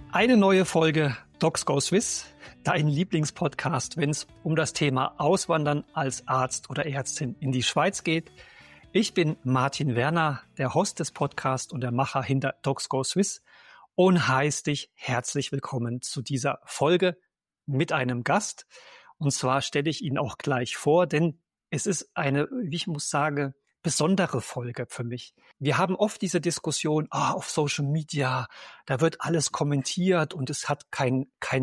Eine neue Folge Docs Go Swiss, dein Lieblingspodcast, wenn es um das Thema Auswandern als Arzt oder Ärztin in die Schweiz geht. Ich bin Martin Werner, der Host des Podcasts und der Macher hinter Docs Go Swiss und heiße dich herzlich willkommen zu dieser Folge mit einem Gast. Und zwar stelle ich ihn auch gleich vor, denn es ist eine, wie ich muss sagen, besondere Folge für mich. Wir haben oft diese Diskussion, auf Social Media, da wird alles kommentiert und es hat kein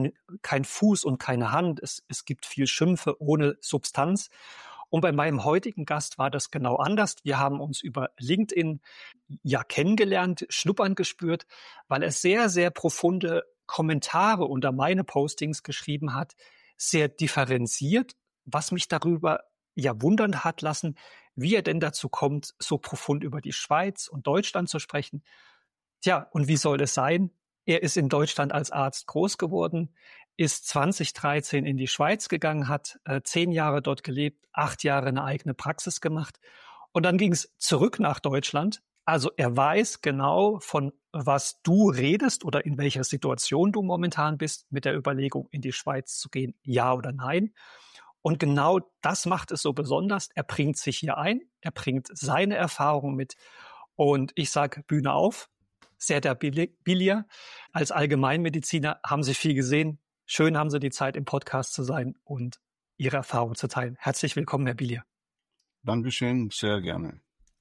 Fuß und keine Hand. Es gibt viel Schimpfe ohne Substanz. Und bei meinem heutigen Gast war das genau anders. Wir haben uns über LinkedIn kennengelernt, schnuppern gespürt, weil er sehr, sehr profunde Kommentare unter meine Postings geschrieben hat, sehr differenziert, was mich darüber wundern hat lassen, wie er denn dazu kommt, so profund über die Schweiz und Deutschland zu sprechen. Tja, und wie soll es sein? Er ist in Deutschland als Arzt groß geworden, ist 2013 in die Schweiz gegangen, hat 10 Jahre dort gelebt, 8 Jahre eine eigene Praxis gemacht und dann ging es zurück nach Deutschland. Also er weiß genau, von was du redest oder in welcher Situation du momentan bist, mit der Überlegung, in die Schweiz zu gehen, ja oder nein. Und genau das macht es so besonders. Er bringt sich hier ein, er bringt seine Erfahrungen mit. Und ich sage Bühne auf, Serdar Bilir. Als Allgemeinmediziner haben Sie viel gesehen. Schön haben Sie die Zeit, im Podcast zu sein und Ihre Erfahrungen zu teilen. Herzlich willkommen, Herr Bilir. Dankeschön, sehr gerne.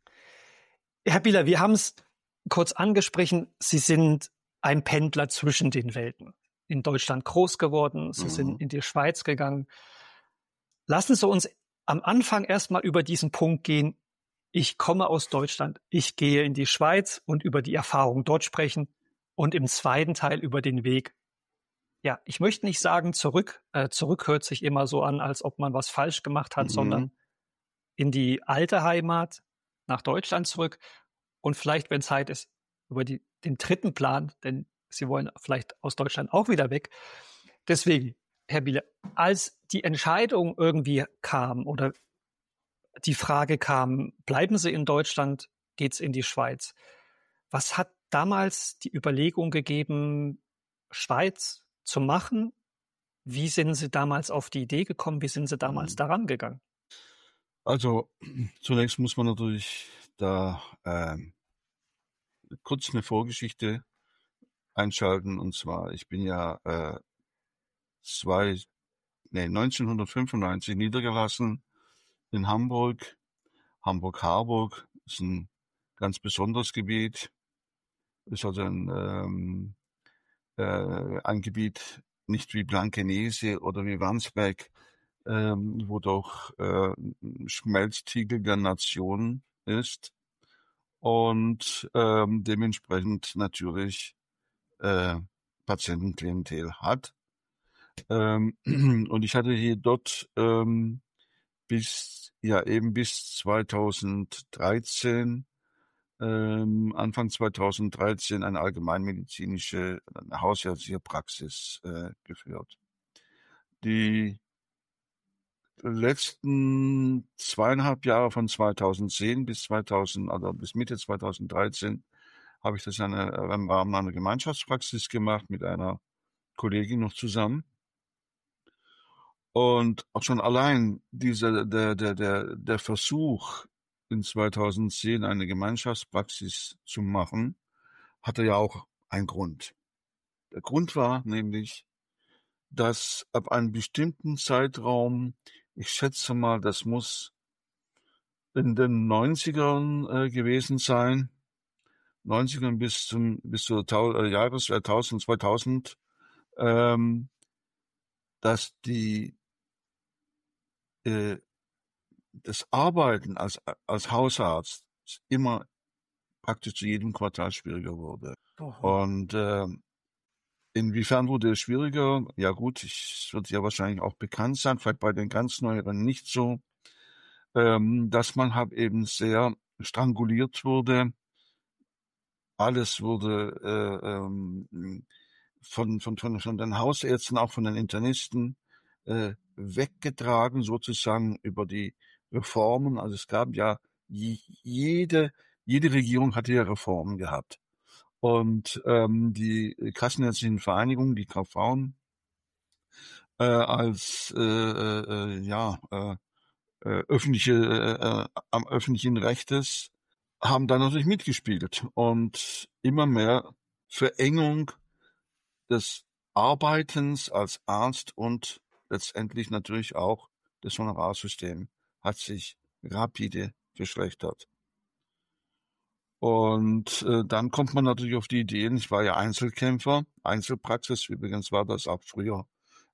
Herr Bilir, wir haben es kurz angesprochen. Sie sind ein Pendler zwischen den Welten. In Deutschland groß geworden, Sie sind in die Schweiz gegangen. Lassen Sie uns am Anfang erstmal über diesen Punkt gehen. Ich komme aus Deutschland, ich gehe in die Schweiz und über die Erfahrung dort sprechen und im zweiten Teil über den Weg. Ja, ich möchte nicht sagen zurück. Zurück hört sich immer so an, als ob man was falsch gemacht hat, sondern in die alte Heimat, nach Deutschland zurück und vielleicht, wenn Zeit ist, über den dritten Plan, denn Sie wollen vielleicht aus Deutschland auch wieder weg. Deswegen, Herr Bilir, als die Entscheidung irgendwie kam oder die Frage kam, bleiben Sie in Deutschland, geht's in die Schweiz? Was hat damals die Überlegung gegeben, Schweiz zu machen? Wie sind Sie damals auf die Idee gekommen? Wie sind Sie damals daran gegangen? Also zunächst muss man natürlich da kurz eine Vorgeschichte einschalten. Und zwar, ich bin ja 1995 niedergelassen in Hamburg. Hamburg-Harburg ist ein ganz besonderes Gebiet. Ist also ein Gebiet nicht wie Blankenese oder wie Wandsbek, wo doch Schmelztiegel der Nation ist und dementsprechend natürlich Patientenklientel hat. Und ich hatte hier dort bis 2013, Anfang 2013 eine allgemeinmedizinische hausärztliche Praxis geführt. Die letzten 2,5 Jahre von 2010 bis Mitte 2013 habe ich das im Rahmen einer Gemeinschaftspraxis gemacht mit einer Kollegin noch zusammen. Und auch schon allein der Versuch, in 2010 eine Gemeinschaftspraxis zu machen, hatte ja auch einen Grund. Der Grund war nämlich, dass ab einem bestimmten Zeitraum, ich schätze mal, das muss in den 90ern gewesen sein, 90ern bis zur Jahreswert 2000, dass das Arbeiten als Hausarzt immer praktisch zu jedem Quartal schwieriger wurde. Und inwiefern wurde es schwieriger? Ja gut, es wird ja wahrscheinlich auch bekannt sein, vielleicht bei den ganz Neueren nicht so, dass man halt eben sehr stranguliert wurde. Alles wurde von den Hausärzten, auch von den Internisten, weggetragen sozusagen über die Reformen. Also es gab ja, jede Regierung hatte ja Reformen gehabt. Und die Kassenärztlichen Vereinigung, die KV, als am öffentlichen Rechtes, haben da natürlich mitgespielt und immer mehr Verengung des Arbeitens als Arzt und letztendlich natürlich auch das Honorarsystem hat sich rapide verschlechtert. Und dann kommt man natürlich auf die Ideen, ich war ja Einzelkämpfer, Einzelpraxis, übrigens war das auch früher,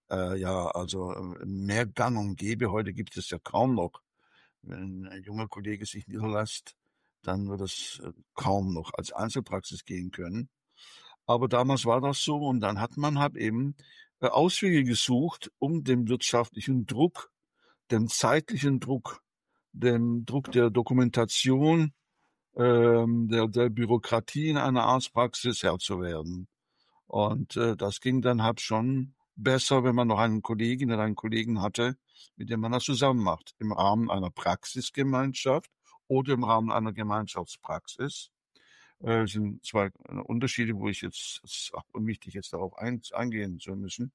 mehr gang und gäbe, heute gibt es ja kaum noch. Wenn ein junger Kollege sich niederlässt, dann wird es kaum noch als Einzelpraxis gehen können. Aber damals war das so und dann hat man halt eben Auswege gesucht, um dem wirtschaftlichen Druck, dem zeitlichen Druck, dem Druck der Dokumentation, der Bürokratie in einer Arztpraxis Herr zu werden. Und das ging dann halt schon besser, wenn man noch einen Kollegin oder einen Kollegen hatte, mit dem man das zusammen macht, im Rahmen einer Praxisgemeinschaft oder im Rahmen einer Gemeinschaftspraxis. Das sind zwei Unterschiede, wo ich jetzt, es ist auch unwichtig, jetzt darauf eingehen zu müssen.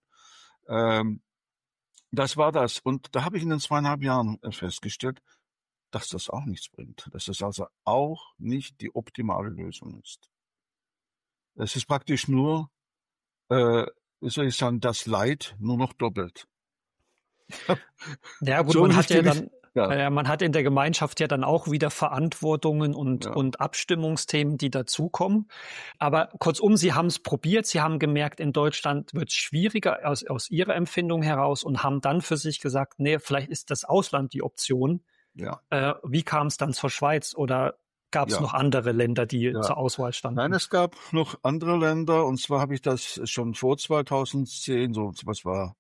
Das war das. Und da habe ich in den 2,5 Jahren festgestellt, dass das auch nichts bringt. Dass das also auch nicht die optimale Lösung ist. Es ist praktisch nur, wie soll ich sagen, das Leid nur noch doppelt. Ja gut, So man hat ja richtig, dann, man hat in der Gemeinschaft ja dann auch wieder Verantwortungen ja. und Abstimmungsthemen, die dazukommen. Aber kurzum, Sie haben es probiert, Sie haben gemerkt, in Deutschland wird es schwieriger aus Ihrer Empfindung heraus und haben dann für sich gesagt, nee, vielleicht ist das Ausland die Option. Ja. Wie kam es dann zur Schweiz oder gab es noch andere Länder, die zur Auswahl standen? Nein, es gab noch andere Länder und zwar habe ich das schon vor 2010, so was war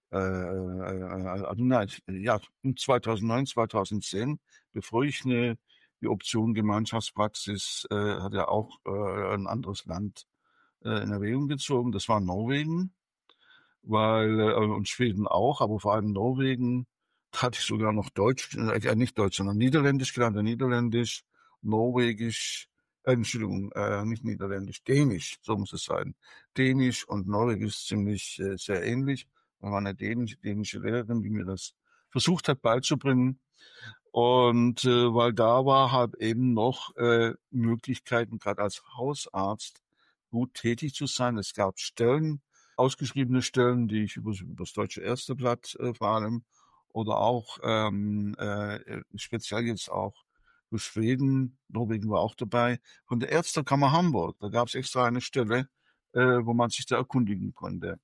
2009, 2010, bevor ich die Option Gemeinschaftspraxis hat ja auch ein anderes Land in Erwägung gezogen. Das war Norwegen, und Schweden auch, aber vor allem Norwegen. Da hatte ich sogar noch nicht Deutsch, sondern Niederländisch gelernt, Niederländisch, Norwegisch, nicht Niederländisch, Dänisch, so muss es sein. Dänisch und Norwegisch ziemlich sehr ähnlich. Da war eine dänische Lehrerin, die mir das versucht hat beizubringen. Und weil da war halt eben noch Möglichkeiten, gerade als Hausarzt gut tätig zu sein. Es gab Stellen, ausgeschriebene Stellen, die ich über das Deutsche Ärzteblatt vor allem oder auch speziell jetzt auch für Schweden, Norwegen war auch dabei, von der Ärztekammer Hamburg. Da gab es extra eine Stelle, wo man sich da erkundigen konnte.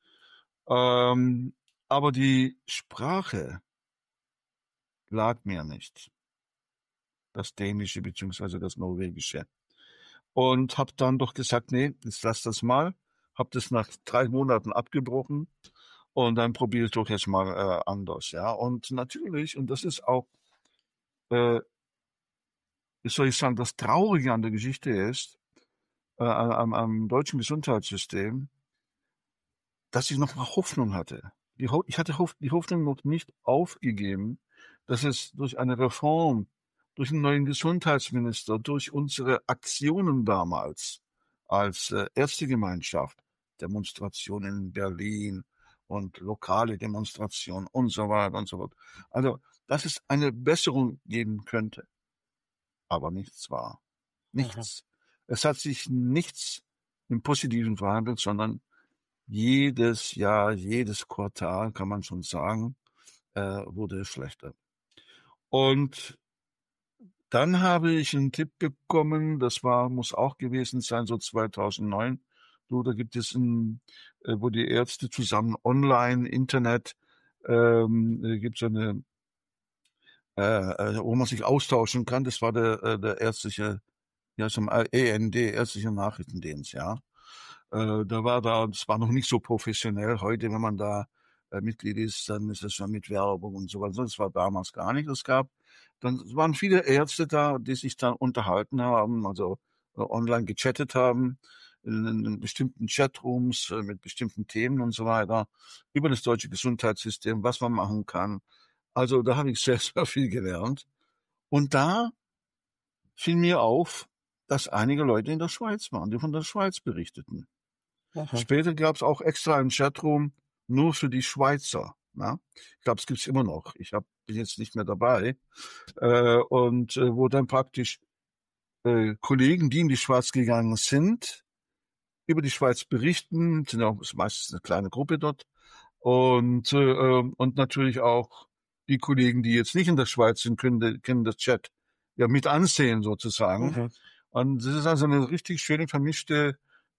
Aber die Sprache lag mir nicht, das Dänische beziehungsweise das Norwegische. Und habe dann doch gesagt, nee, jetzt lass das mal. Habe das nach 3 Monaten abgebrochen und dann probiere ich doch jetzt mal anders. Ja, und natürlich, und das ist auch, wie soll ich sagen, das Traurige an der Geschichte ist, am deutschen Gesundheitssystem, dass ich noch mal Hoffnung hatte. Ich hatte die Hoffnung noch nicht aufgegeben, dass es durch eine Reform, durch einen neuen Gesundheitsminister, durch unsere Aktionen damals als Ärztegemeinschaft, Demonstrationen in Berlin und lokale Demonstrationen und so weiter und so fort. Also, dass es eine Besserung geben könnte. Aber nichts war. Nichts. Es hat sich nichts im Positiven verhandelt, sondern jedes Jahr, jedes Quartal, kann man schon sagen, wurde es schlechter. Und dann habe ich einen Tipp bekommen, muss auch gewesen sein, so 2009. Da gibt es wo die Ärzte zusammen online, Internet, gibt es eine, wo man sich austauschen kann. Das war der ärztliche, ja, zum END, ärztliche Nachrichtendienst, ja. Das war noch nicht so professionell. Heute, wenn man da Mitglied ist, dann ist das schon mit Werbung und so weiter. Das war damals gar nicht. Dann waren viele Ärzte da, die sich dann unterhalten haben, also online gechattet haben, in bestimmten Chatrooms mit bestimmten Themen und so weiter, über das deutsche Gesundheitssystem, was man machen kann. Also da habe ich sehr, sehr viel gelernt. Und da fiel mir auf, dass einige Leute in der Schweiz waren, die von der Schweiz berichteten. Aha. Später gab es auch extra einen Chatroom nur für die Schweizer. Na? Ich glaube, es gibt's immer noch. Bin jetzt nicht mehr dabei. Wo dann praktisch Kollegen, die in die Schweiz gegangen sind, über die Schweiz berichten, sind auch meistens eine kleine Gruppe dort. Und natürlich auch die Kollegen, die jetzt nicht in der Schweiz sind, können das Chat ja mit ansehen sozusagen. Mhm. Und das ist also eine richtig schöne vermischte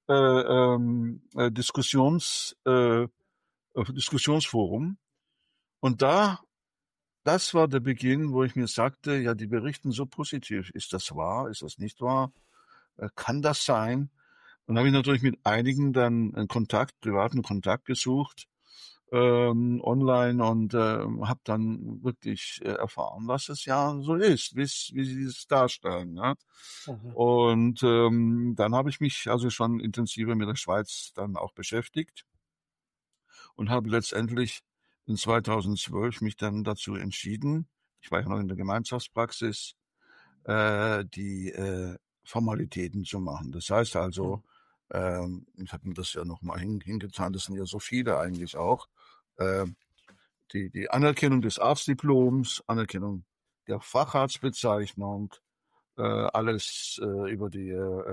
Diskussionsforum. Und das war der Beginn, wo ich mir sagte, ja, die berichten so positiv. Ist das wahr? Ist das nicht wahr? Kann das sein? Und habe ich natürlich mit einigen dann privaten Kontakt gesucht, online und habe dann wirklich erfahren, was es ja so ist, wie sie es darstellen. Ne? Mhm. Und dann habe ich mich also schon intensiver mit der Schweiz dann auch beschäftigt und habe letztendlich in 2012 mich dann dazu entschieden, ich war ja noch in der Gemeinschaftspraxis, die Formalitäten zu machen. Das heißt also, ich habe mir das ja nochmal hingetan, das sind ja so viele eigentlich auch, die Anerkennung des Arztdiploms, Anerkennung der Facharztbezeichnung, alles über die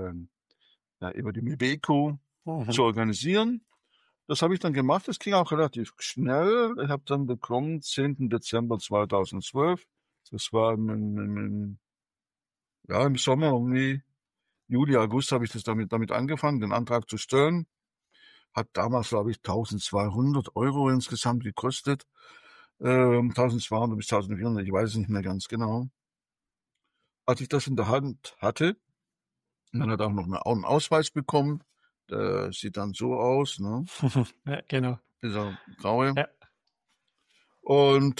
Mibeko zu organisieren. Das habe ich dann gemacht. Das ging auch relativ schnell. Ich habe dann bekommen, 10. Dezember 2012. Das war im Sommer, irgendwie Juli, August habe ich das damit angefangen, den Antrag zu stellen. Hat damals, glaube ich, 1.200 Euro insgesamt gekostet. 1.200 bis 1.400, ich weiß es nicht mehr ganz genau. Als ich das in der Hand hatte, man hat auch noch einen Ausweis bekommen. Der sieht dann so aus, ne? Ja, genau. Dieser graue. Ja. Und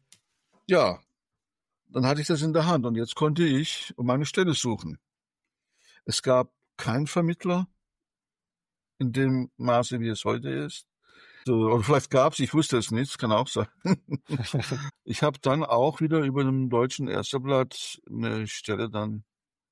dann hatte ich das in der Hand und jetzt konnte ich um meine Stelle suchen. Es gab keinen Vermittler in dem Maße, wie es heute ist. Oder vielleicht gab es, ich wusste es nicht, kann auch sein. Ich habe dann auch wieder über dem Deutschen Ärzteblatt eine Stelle dann,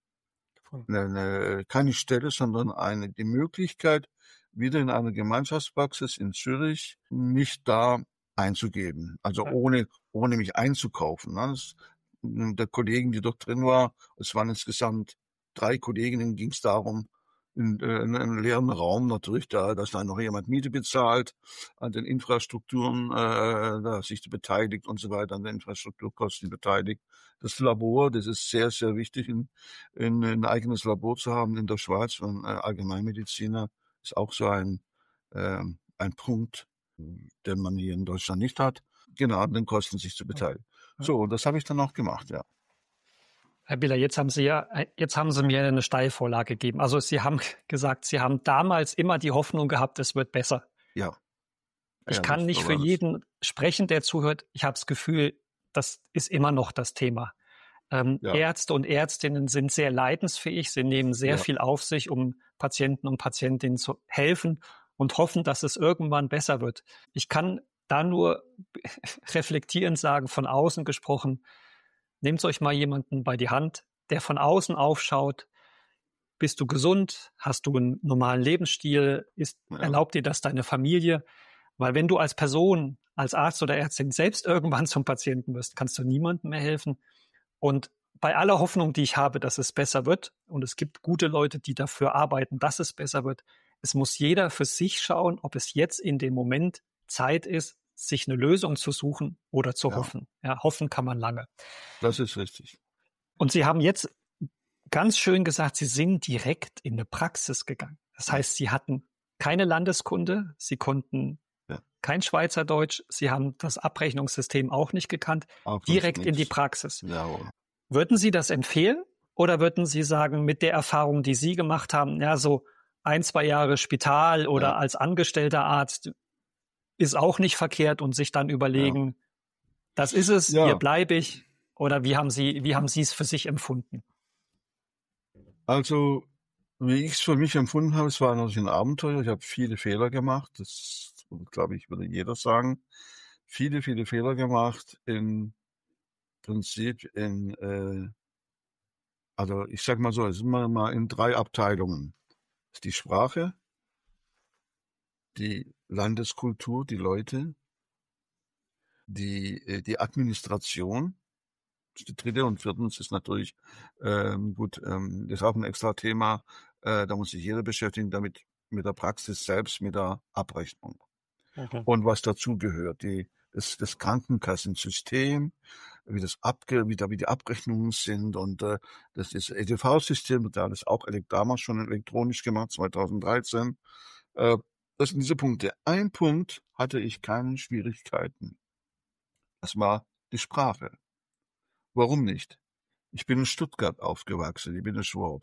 keine Stelle, sondern die Möglichkeit, wieder in eine Gemeinschaftspraxis in Zürich mich da einzugeben. Also ohne mich einzukaufen. Ne? Der Kollegen, die dort drin war, es waren insgesamt 3 Kolleginnen, ging es darum, in einem leeren Raum natürlich, dass da noch jemand Miete bezahlt, an den Infrastrukturen sich beteiligt und so weiter, an den Infrastrukturkosten beteiligt. Das Labor, das ist sehr, sehr wichtig, ein eigenes Labor zu haben in der Schweiz. Und Allgemeinmediziner ist auch so ein Punkt, den man hier in Deutschland nicht hat, genau an den Kosten sich zu beteiligen. So, und das habe ich dann auch gemacht, ja. Herr Biller, jetzt haben Sie mir eine Steilvorlage gegeben. Also Sie haben gesagt, Sie haben damals immer die Hoffnung gehabt, es wird besser. Ja. Ich kann nicht für jeden sprechen, der zuhört. Ich habe das Gefühl, das ist immer noch das Thema. Ärzte und Ärztinnen sind sehr leidensfähig. Sie nehmen sehr viel auf sich, um Patienten und Patientinnen zu helfen und hoffen, dass es irgendwann besser wird. Ich kann da nur reflektierend sagen, von außen gesprochen, nehmt euch mal jemanden bei die Hand, der von außen aufschaut. Bist du gesund? Hast du einen normalen Lebensstil? Erlaubt dir das deine Familie? Weil wenn du als Person, als Arzt oder Ärztin selbst irgendwann zum Patienten wirst, kannst du niemandem mehr helfen. Und bei aller Hoffnung, die ich habe, dass es besser wird, und es gibt gute Leute, die dafür arbeiten, dass es besser wird, es muss jeder für sich schauen, ob es jetzt in dem Moment Zeit ist, sich eine Lösung zu suchen oder zu hoffen. Ja, hoffen kann man lange. Das ist richtig. Und Sie haben jetzt ganz schön gesagt, Sie sind direkt in eine Praxis gegangen. Das heißt, Sie hatten keine Landeskunde, Sie konnten kein Schweizerdeutsch, Sie haben das Abrechnungssystem auch nicht gekannt, auch direkt in die Praxis. Ja. Würden Sie das empfehlen oder würden Sie sagen, mit der Erfahrung, die Sie gemacht haben, ja, so 1-2 Jahre Spital oder als angestellter Arzt ist auch nicht verkehrt und sich dann überlegen, das ist es, hier bleibe ich, oder wie haben Sie es für sich empfunden? Also, wie ich es für mich empfunden habe, es war natürlich ein Abenteuer. Ich habe viele Fehler gemacht. Das, glaube ich, würde jeder sagen. Viele, viele Fehler gemacht. Im Prinzip in Also ich sag mal so, es sind wir mal in 3 Abteilungen. Das ist die Sprache, die Landeskultur, die Leute, die Administration, das ist die 3. Und 4. ist natürlich, gut, das ist auch ein extra Thema, da muss sich jeder beschäftigen, damit mit der Praxis selbst, mit der Abrechnung. Und was dazu gehört, das Krankenkassensystem, wie die Abrechnungen sind und das EDV-System wird alles auch damals schon elektronisch gemacht, 2013. Das sind diese Punkte. Ein Punkt hatte ich keine Schwierigkeiten. Das war die Sprache. Warum nicht? Ich bin in Stuttgart aufgewachsen, ich bin ein Schwab.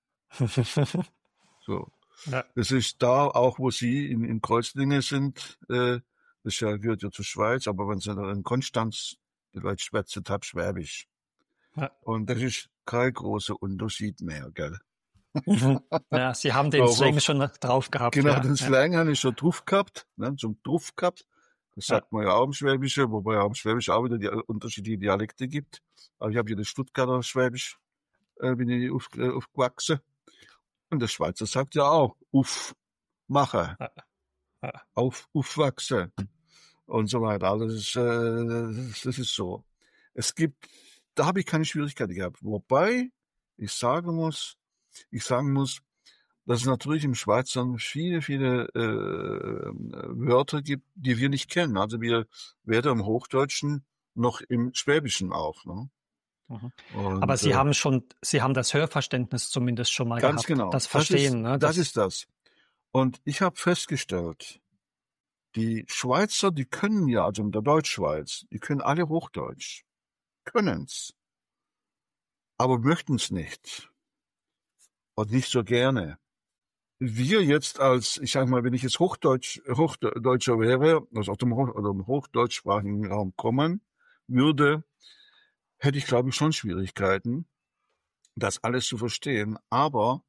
So. Ja. Das ist da auch, wo Sie in Kreuzlingen sind, das gehört ja zur Schweiz, aber wenn Sie da in Konstanz, die Leute schwätzen halt Schwäbisch. Ja. Und das ist kein großer Unterschied mehr, gell? Ja, Sie haben den Slang schon drauf gehabt. Genau, ja. den Slang habe ich schon drauf gehabt, ne, zum drauf gehabt. Das sagt man ja auch im Schwäbischen, wobei ja im Schwäbischen auch wieder die unterschiedliche Dialekte gibt. Aber ich habe hier das Stuttgarter Schwäbisch, bin ich aufgewachsen. Und der Schweizer sagt ja auch, mache, aufwachsen und so weiter. Also das ist so. Da habe ich keine Schwierigkeiten gehabt. Wobei ich sagen muss, dass es natürlich im Schweizern viele, viele Wörter gibt, die wir nicht kennen. Also wir weder im Hochdeutschen noch im Schwäbischen auch. Ne? Und, aber Sie haben das Hörverständnis zumindest schon mal ganz gehabt. Genau. Das Verstehen. Das ist das. Und ich habe festgestellt, die Schweizer, die können ja, also in der Deutschschweiz, die können alle Hochdeutsch. Können's. Aber möchten's nicht. Und nicht so gerne. Wir jetzt ich sag mal, wenn ich jetzt Hochdeutscher wäre, also aus dem hochdeutschsprachigen Raum kommen würde, hätte ich, glaube ich, schon Schwierigkeiten, das alles zu verstehen. Aber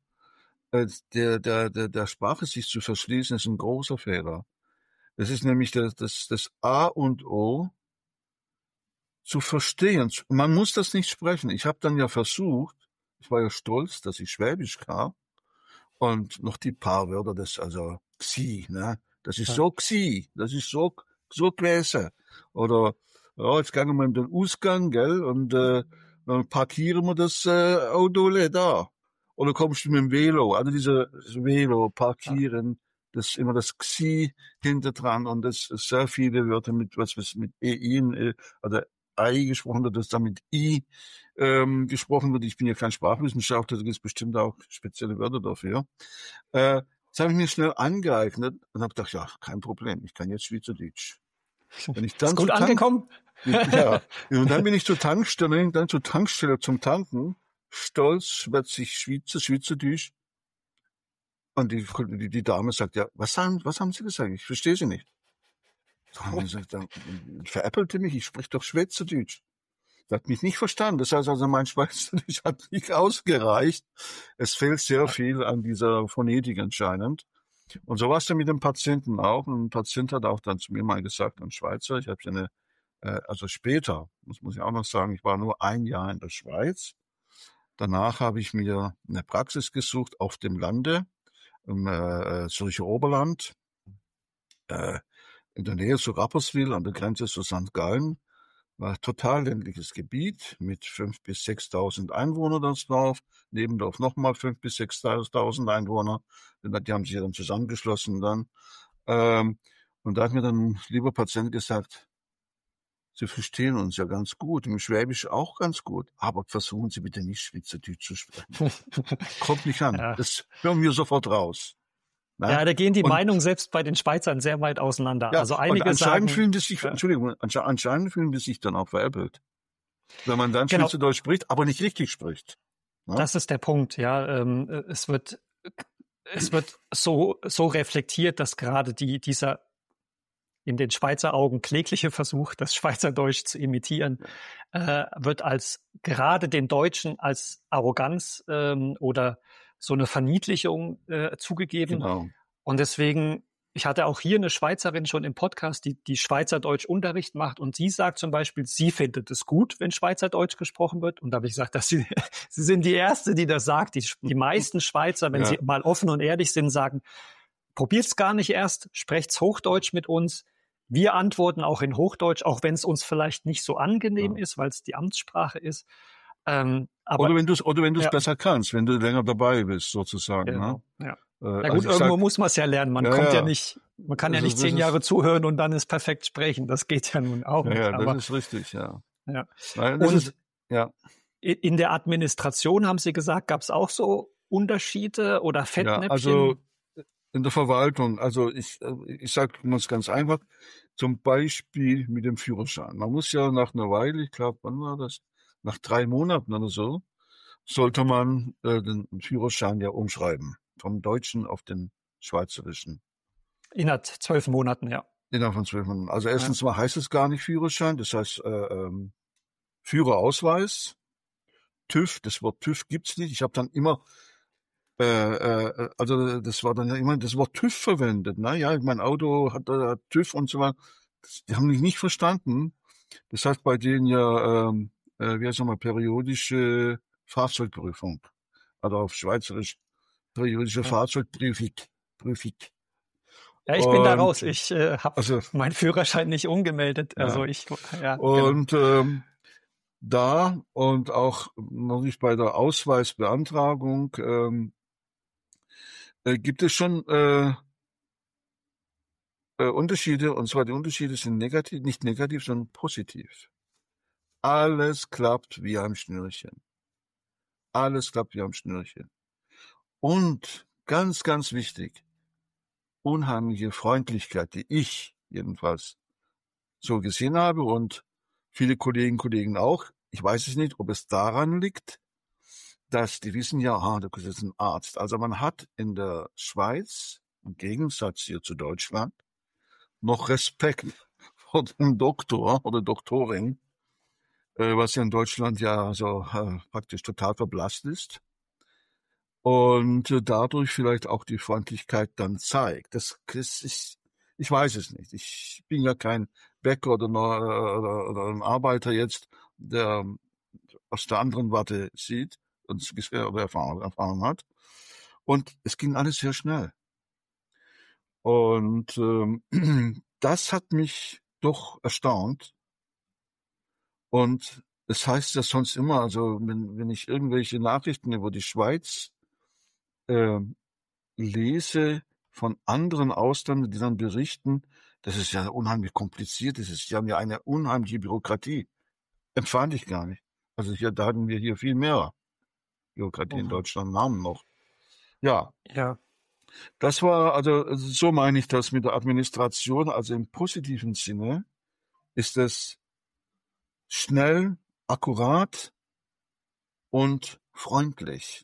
der Sprache sich zu verschließen, ist ein großer Fehler. Das ist nämlich das A und O zu verstehen. Man muss das nicht sprechen. Ich habe dann ja versucht, ich war ja stolz, dass ich Schwäbisch kann. Und noch die paar Wörter, also Xi, ne? Das ist so Xi, das ist so gewesen. Oder, ja, jetzt gehen wir in den Ausgang, gell, und dann parkieren wir das Auto da. Oder kommst du mit dem Velo, also das Velo, parkieren, das ist immer das Xi hinter dran und das sehr viele Wörter mit mit EI, oder I gesprochen wird, das dann mit I gesprochen wird. Ich bin ja kein Sprachwissenschaftler, da gibt es bestimmt auch spezielle Wörter dafür. Das habe ich mir schnell angeeignet und habe gedacht, ja, kein Problem, ich kann jetzt Schweizerdeutsch. Wenn ich dann ist gut angekommen? Ja, und dann bin ich zur Tankstelle zum Tanken, stolz schwätze ich Schweizerdeutsch. Und die Dame sagt, ja, was haben Sie gesagt? Ich verstehe Sie nicht. Dann veräppelte mich, ich spreche doch Schweizerdeutsch. Sie hat mich nicht verstanden. Das heißt also, mein Schweizerdeutsch hat nicht ausgereicht. Es fehlt sehr viel an dieser Phonetik anscheinend. Und so war es dann mit dem Patienten auch. Und ein Patient hat auch dann zu mir mal gesagt, ein Schweizer, ich habe also später, das muss ich auch noch sagen, ich war nur 1 Jahr in der Schweiz. Danach habe ich mir eine Praxis gesucht auf dem Lande, im Zürcher Oberland, in der Nähe zu Rapperswil, an der Grenze zu St. Gallen. War total ländliches Gebiet mit 5.000 bis 6.000 Einwohnern das Dorf. Nebendorf nochmal 5.000 bis 6.000 Einwohner. Die haben sich ja dann zusammengeschlossen dann. Und da hat mir dann ein lieber Patient gesagt, Sie verstehen uns ja ganz gut, im Schwäbisch auch ganz gut, aber versuchen Sie bitte nicht Schweizerdeutsch zu sprechen. Kommt nicht an. Ja. Das hören wir sofort raus. Na? Ja, da gehen die Meinungen selbst bei den Schweizern sehr weit auseinander. Ja, also einige anscheinend sagen, anscheinend fühlen die sich dann auch veräppelt. Wenn man dann Schweizerdeutsch spricht, aber nicht richtig spricht. Ja? Das ist der Punkt, ja. Es wird so reflektiert, dass gerade dieser in den Schweizer Augen klägliche Versuch, das Schweizerdeutsch zu imitieren, wird als gerade den Deutschen als Arroganz oder so eine Verniedlichung zugegeben. Genau. Und deswegen ich hatte auch hier eine Schweizerin schon im Podcast, die Schweizerdeutsch-Unterricht macht, und sie sagt zum Beispiel, sie findet es gut, wenn Schweizerdeutsch gesprochen wird. Und da habe ich gesagt, sie sind die Erste, die das sagt. Die meisten Schweizer, wenn sie mal offen und ehrlich sind, sagen, probiert's gar nicht erst, sprecht's Hochdeutsch mit uns. Wir antworten auch in Hochdeutsch, auch wenn es uns vielleicht nicht so angenehm ist, weil es die Amtssprache ist. Aber oder wenn du es besser kannst, wenn du länger dabei bist, sozusagen. Genau, ne? Ja. Na gut, irgendwo muss man es ja lernen. Man kann ja nicht 10 Jahre zuhören und dann ist perfekt sprechen. Das geht ja nun auch nicht. Ja, das ist richtig, ja. Nein, und in der Administration, haben Sie gesagt, gab es auch so Unterschiede oder Fettnäpfchen? Ja, also in der Verwaltung, also ich sage es ganz einfach, zum Beispiel mit dem Führerschein. Man muss ja nach einer Weile, ich glaube, wann war das? Nach 3 Monaten oder so, sollte man den Führerschein ja umschreiben. Vom Deutschen auf den Schweizerischen. Innerhalb 12 Monaten, ja. Innerhalb von 12 Monaten. Also erstens mal heißt es gar nicht Führerschein, das heißt Führerausweis. TÜV, das Wort TÜV gibt's nicht. Ich habe dann immer, also das war dann ja immer das Wort TÜV verwendet. Ja, mein Auto hat TÜV und so weiter. Die haben mich nicht verstanden. Das heißt bei denen ja, wie heißt nochmal, periodische Fahrzeugprüfung. Also auf Schweizerisch periodische Fahrzeugprüfung. Ja, ich bin da raus. Ich habe meinen Führerschein nicht umgemeldet. Also da und auch natürlich bei der Ausweisbeantragung gibt es schon Unterschiede, und zwar die Unterschiede sind negativ, nicht negativ, sondern positiv. Alles klappt wie am Schnürchen. Alles klappt wie am Schnürchen. Und ganz, ganz wichtig, unheimliche Freundlichkeit, die ich jedenfalls so gesehen habe und viele Kollegen auch. Ich weiß es nicht, ob es daran liegt, dass die wissen ja, das ist ein Arzt. Also man hat in der Schweiz, im Gegensatz hier zu Deutschland, noch Respekt vor dem Doktor oder Doktorin, was ja in Deutschland ja so praktisch total verblasst ist. Und dadurch vielleicht auch die Freundlichkeit dann zeigt. Das ist, ich weiß es nicht. Ich bin ja kein Bäcker oder ein Arbeiter jetzt, der aus der anderen Warte sieht und oder Erfahrung hat. Und es ging alles sehr schnell. Und das hat mich doch erstaunt. Und es heißt ja sonst immer, also wenn ich irgendwelche Nachrichten über die Schweiz lese von anderen Ausländern, die dann berichten, das ist ja unheimlich kompliziert. Die haben ja eine unheimliche Bürokratie. Empfand ich gar nicht. Also da hatten wir hier viel mehr Bürokratie in Deutschland, Namen noch. Ja. Das war, also so meine ich das mit der Administration. Also im positiven Sinne ist es schnell, akkurat und freundlich.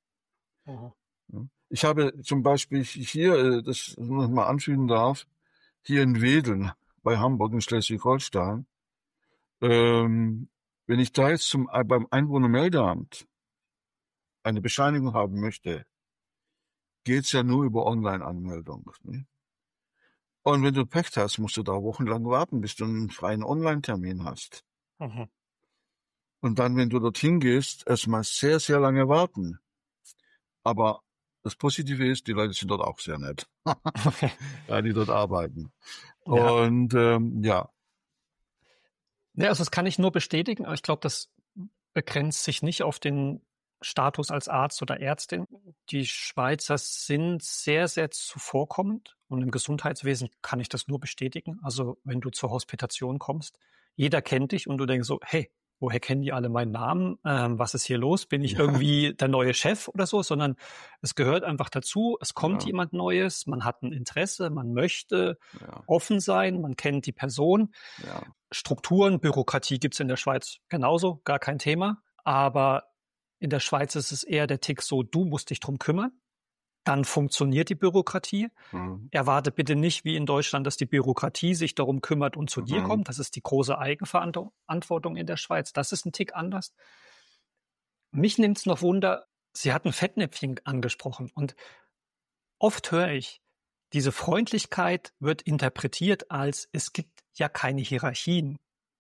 Ich habe zum Beispiel hier, das ich mal anfügen darf, hier in Wedeln bei Hamburg in Schleswig-Holstein, wenn ich da jetzt beim Einwohnermeldeamt eine Bescheinigung haben möchte, geht's ja nur über Online-Anmeldung. Ne? Und wenn du Pech hast, musst du da wochenlang warten, bis du einen freien Online-Termin hast. Und dann, wenn du dorthin gehst, erstmal sehr, sehr lange warten. Aber das Positive ist, die Leute sind dort auch sehr nett, die dort arbeiten. Und Ja, also das kann ich nur bestätigen, aber ich glaube, das begrenzt sich nicht auf den Status als Arzt oder Ärztin. Die Schweizer sind sehr, sehr zuvorkommend und im Gesundheitswesen kann ich das nur bestätigen. Also wenn du zur Hospitation kommst, jeder kennt dich und du denkst so, hey, woher kennen die alle meinen Namen? Was ist hier los? Bin ich irgendwie der neue Chef oder so? Sondern es gehört einfach dazu. Es kommt jemand Neues, man hat ein Interesse, man möchte offen sein, man kennt die Person. Strukturen, Bürokratie gibt's in der Schweiz genauso, gar kein Thema. Aber in der Schweiz ist es eher der Tick so, du musst dich drum kümmern. Dann funktioniert die Bürokratie. Erwarte bitte nicht, wie in Deutschland, dass die Bürokratie sich darum kümmert und zu dir kommt. Das ist die große Eigenverantwortung in der Schweiz. Das ist ein Tick anders. Mich nimmt's noch Wunder, Sie hatten Fettnäpfchen angesprochen. Und oft höre ich, Diese Freundlichkeit wird interpretiert als, es gibt ja keine Hierarchien,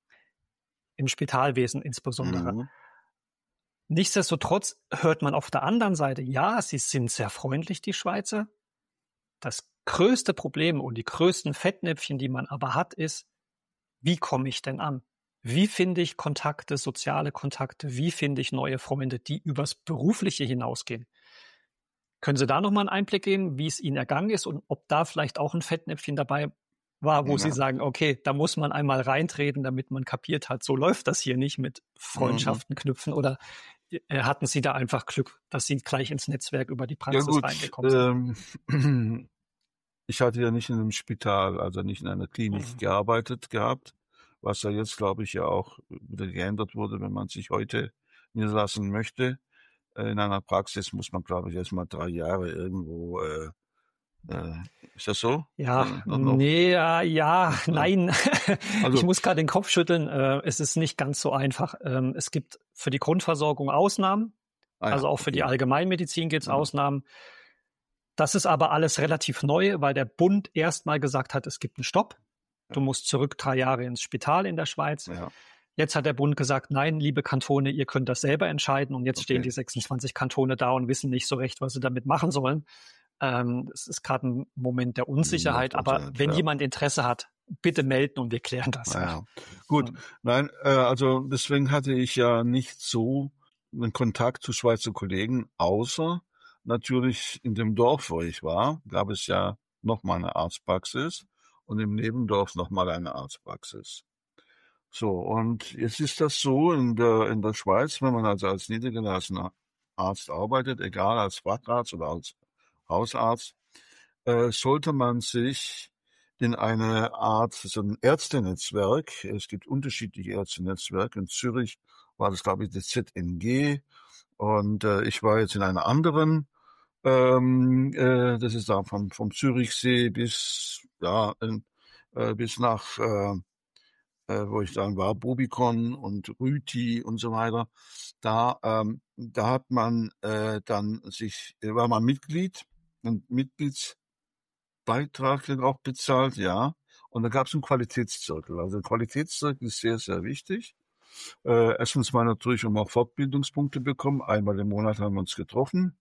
im Spitalwesen insbesondere. Mhm. Nichtsdestotrotz hört man auf der anderen Seite, ja, sie sind sehr freundlich, die Schweizer. Das größte Problem und die größten Fettnäpfchen, die man aber hat, ist, wie komme ich denn an? Wie finde ich Kontakte, soziale Kontakte? Wie finde ich neue Freunde, die übers Berufliche hinausgehen? Können Sie da nochmal einen Einblick geben, wie es Ihnen ergangen ist und ob da vielleicht auch ein Fettnäpfchen dabei war, wo Sie Ja. sagen, okay, da muss man einmal reintreten, damit man kapiert hat, so läuft das hier nicht mit Freundschaften knüpfen, oder hatten Sie da einfach Glück, dass Sie gleich ins Netzwerk über die Ja Praxis gut, reingekommen sind? ich hatte ja nicht in einem Spital, also nicht in einer Klinik gearbeitet gehabt, was ja jetzt, glaube ich, ja auch wieder geändert wurde, wenn man sich heute niederlassen möchte. In einer Praxis muss man, glaube ich, erst mal 3 Jahre irgendwo, ist das so? Ja, Noch? nee, ja, nein. Ich Also, muss gerade den Kopf schütteln. Es ist nicht ganz so einfach. Es gibt für die Grundversorgung Ausnahmen. Also ja, auch für die okay. Allgemeinmedizin gibt es Ja. Ausnahmen. Das ist aber alles relativ neu, weil der Bund erstmal gesagt hat, es gibt einen Stopp. Du musst zurück 3 Jahre ins Spital in der Schweiz. Ja. Jetzt hat der Bund gesagt, nein, liebe Kantone, ihr könnt das selber entscheiden. Und jetzt stehen Okay. die 26 Kantone da und wissen nicht so recht, was sie damit machen sollen. Es ist gerade ein Moment der Unsicherheit. Aber wenn jemand Interesse hat, bitte melden und wir klären das. Ja. Gut, nein, also deswegen hatte ich ja nicht so einen Kontakt zu Schweizer Kollegen, außer natürlich in dem Dorf, wo ich war, gab es ja noch mal eine Arztpraxis und im Nebendorf noch mal eine Arztpraxis. So, und jetzt ist das so in der Schweiz, wenn man also als niedergelassener Arzt arbeitet, egal als Facharzt oder als Hausarzt, sollte man sich in eine Art, so ein Ärztenetzwerk, es gibt unterschiedliche Ärztenetzwerke, in Zürich war das, glaube ich, das ZNG, und ich war jetzt in einer anderen, das ist da vom Zürichsee bis, ja, bis nach, wo ich dann war, Bobikon und Rüti und so weiter. Da hat man war man Mitglied, und Mitgliedsbeitrag wird auch bezahlt, ja. Und da gab es einen Qualitätszirkel. Also ein Qualitätszirkel ist sehr, sehr wichtig. Erstens mal natürlich, um auch Fortbildungspunkte bekommen. Einmal im Monat haben wir uns getroffen.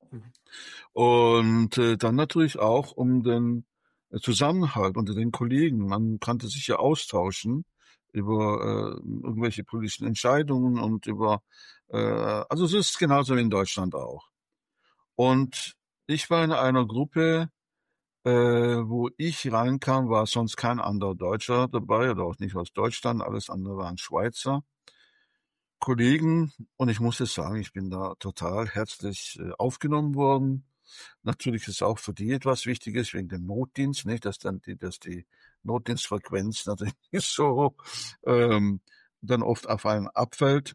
Und dann natürlich auch um den Zusammenhalt unter den Kollegen. Man konnte sich ja austauschen über irgendwelche politischen Entscheidungen und also es ist genauso wie in Deutschland auch. Und ich war in einer Gruppe, wo ich reinkam, war sonst kein anderer Deutscher dabei oder auch nicht aus Deutschland. Alles andere waren Schweizer Kollegen. Und ich muss jetzt sagen, ich bin da total herzlich aufgenommen worden. Natürlich ist auch für die etwas Wichtiges wegen dem Notdienst, nicht, dass die Notdienstfrequenz natürlich nicht so dann oft auf einen abfällt.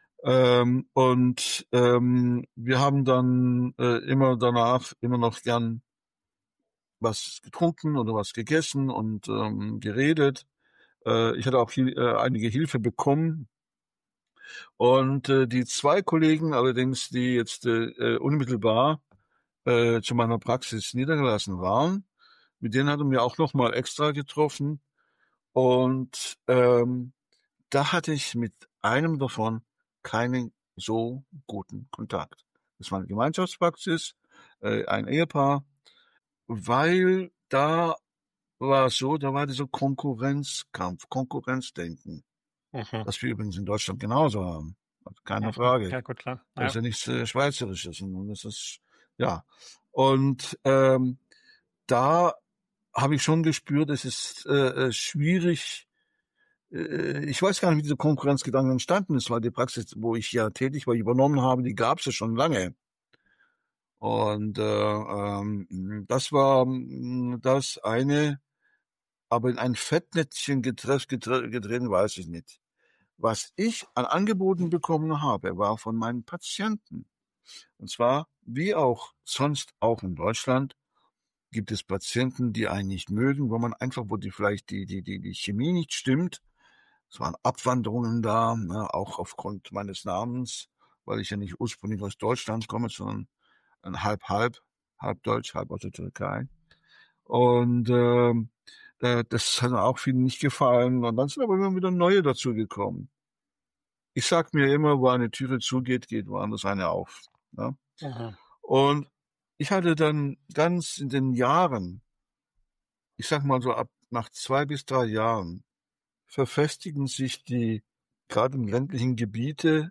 Wir haben dann immer danach immer noch gern was getrunken oder was gegessen und geredet. Ich hatte auch einige Hilfe bekommen. Und die 2 Kollegen allerdings, die jetzt unmittelbar zu meiner Praxis niedergelassen waren, mit denen hatten wir auch noch mal extra getroffen. Und da hatte ich mit einem davon keinen so guten Kontakt. Das war eine Gemeinschaftspraxis, ein Ehepaar, weil da war es so, da war dieser Konkurrenzkampf, Konkurrenzdenken, das wir übrigens in Deutschland genauso haben. Also keine Frage. Ja, gut, klar. Das ist ja nichts Schweizerisches, sondern das ist, ja. Und da habe ich schon gespürt, es ist schwierig. Ich weiß gar nicht, wie dieser Konkurrenzgedanke entstanden ist, weil die Praxis, wo ich ja tätig war, übernommen habe, die gab es ja schon lange. Und das war das eine, aber in ein Fettnäpfchen getreten, weiß ich nicht. Was ich an Angeboten bekommen habe, war von meinen Patienten. Und zwar, wie auch sonst auch in Deutschland, gibt es Patienten, die einen nicht mögen, wo die vielleicht die Chemie nicht stimmt. Es waren Abwanderungen da, ne, auch aufgrund meines Namens, weil ich ja nicht ursprünglich aus Deutschland komme, sondern halb Deutsch, halb aus der Türkei. Und das hat auch vielen nicht gefallen. Und dann sind aber immer wieder neue dazugekommen. Ich sag mir immer, wo eine Türe zugeht, geht woanders eine auf. Ja? Aha. Und ich hatte dann ganz in den Jahren, ich sag mal so ab nach 2 bis 3 Jahren, verfestigen sich gerade in ländlichen Gebieten,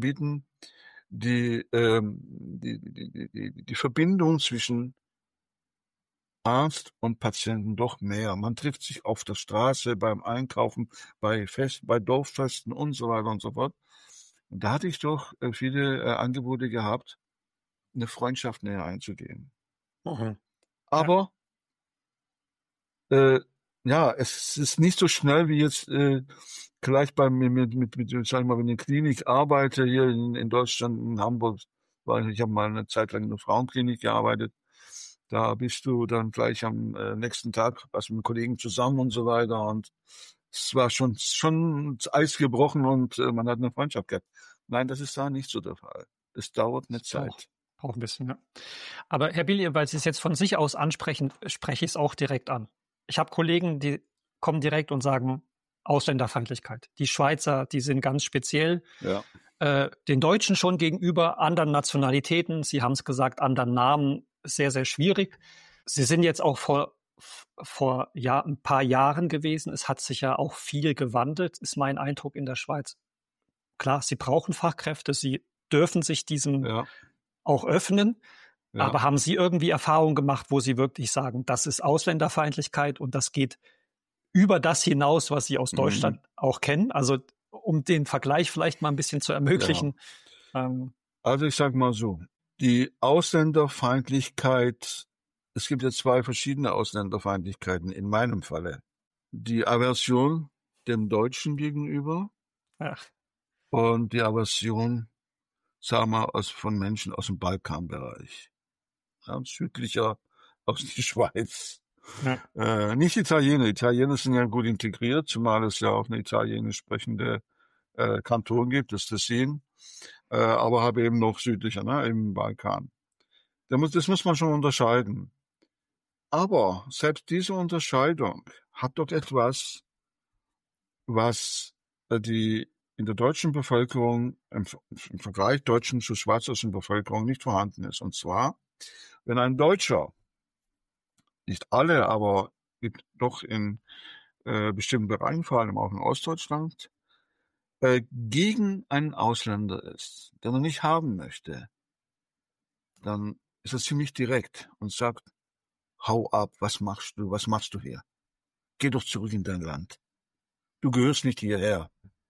die Verbindung zwischen Arzt und Patienten doch mehr. Man trifft sich auf der Straße, beim Einkaufen, bei Dorffesten und so weiter und so fort. Und da hatte ich doch viele Angebote gehabt, eine Freundschaft näher einzugehen. Mhm. Aber ja, es ist nicht so schnell wie jetzt gleich sag ich mal, wenn ich in der Klinik arbeite, hier in Deutschland, in Hamburg, weil ich habe mal eine Zeit lang in einer Frauenklinik gearbeitet. Da bist du dann gleich am nächsten Tag was mit einem Kollegen zusammen und so weiter. Und es war schon das Eis gebrochen und man hat eine Freundschaft gehabt. Nein, das ist da nicht so der Fall. Es dauert eine Zeit. Braucht ein bisschen, ja. Aber Herr Billier, weil Sie es jetzt von sich aus ansprechen, spreche ich es auch direkt an. Ich habe Kollegen, die kommen direkt und sagen, Ausländerfeindlichkeit. Die Schweizer, die sind ganz speziell. Ja. Den Deutschen schon gegenüber, anderen Nationalitäten, Sie haben es gesagt, anderen Namen, sehr, sehr schwierig. Sie sind jetzt auch vor ein paar Jahren gewesen. Es hat sich ja auch viel gewandelt, ist mein Eindruck in der Schweiz. Klar, Sie brauchen Fachkräfte, Sie dürfen sich diesem auch öffnen. Ja. Aber haben Sie irgendwie Erfahrungen gemacht, wo Sie wirklich sagen, das ist Ausländerfeindlichkeit und das geht über das hinaus, was Sie aus Deutschland auch kennen? Also um den Vergleich vielleicht mal ein bisschen zu ermöglichen. Ja. Also ich sage mal so, die Ausländerfeindlichkeit, es gibt ja 2 verschiedene Ausländerfeindlichkeiten in meinem Falle. Die Aversion dem Deutschen gegenüber und die Aversion, sagen wir mal, von Menschen aus dem Balkanbereich. Ja, südlicher aus der Schweiz. Ja. Nicht Italiener. Italiener sind ja gut integriert, zumal es ja auch eine italienisch sprechende Kanton gibt, das Tessin. Aber habe eben noch südlicher, im Balkan. Das muss man schon unterscheiden. Aber selbst diese Unterscheidung hat doch etwas, was in der deutschen Bevölkerung, im Vergleich Deutschen zur schweizerischen Bevölkerung nicht vorhanden ist. Und zwar, wenn ein Deutscher, nicht alle, aber gibt doch in bestimmten Bereichen, vor allem auch in Ostdeutschland, gegen einen Ausländer ist, den er nicht haben möchte, dann ist er ziemlich direkt und sagt, hau ab, was machst du hier? Geh doch zurück in dein Land. Du gehörst nicht hierher.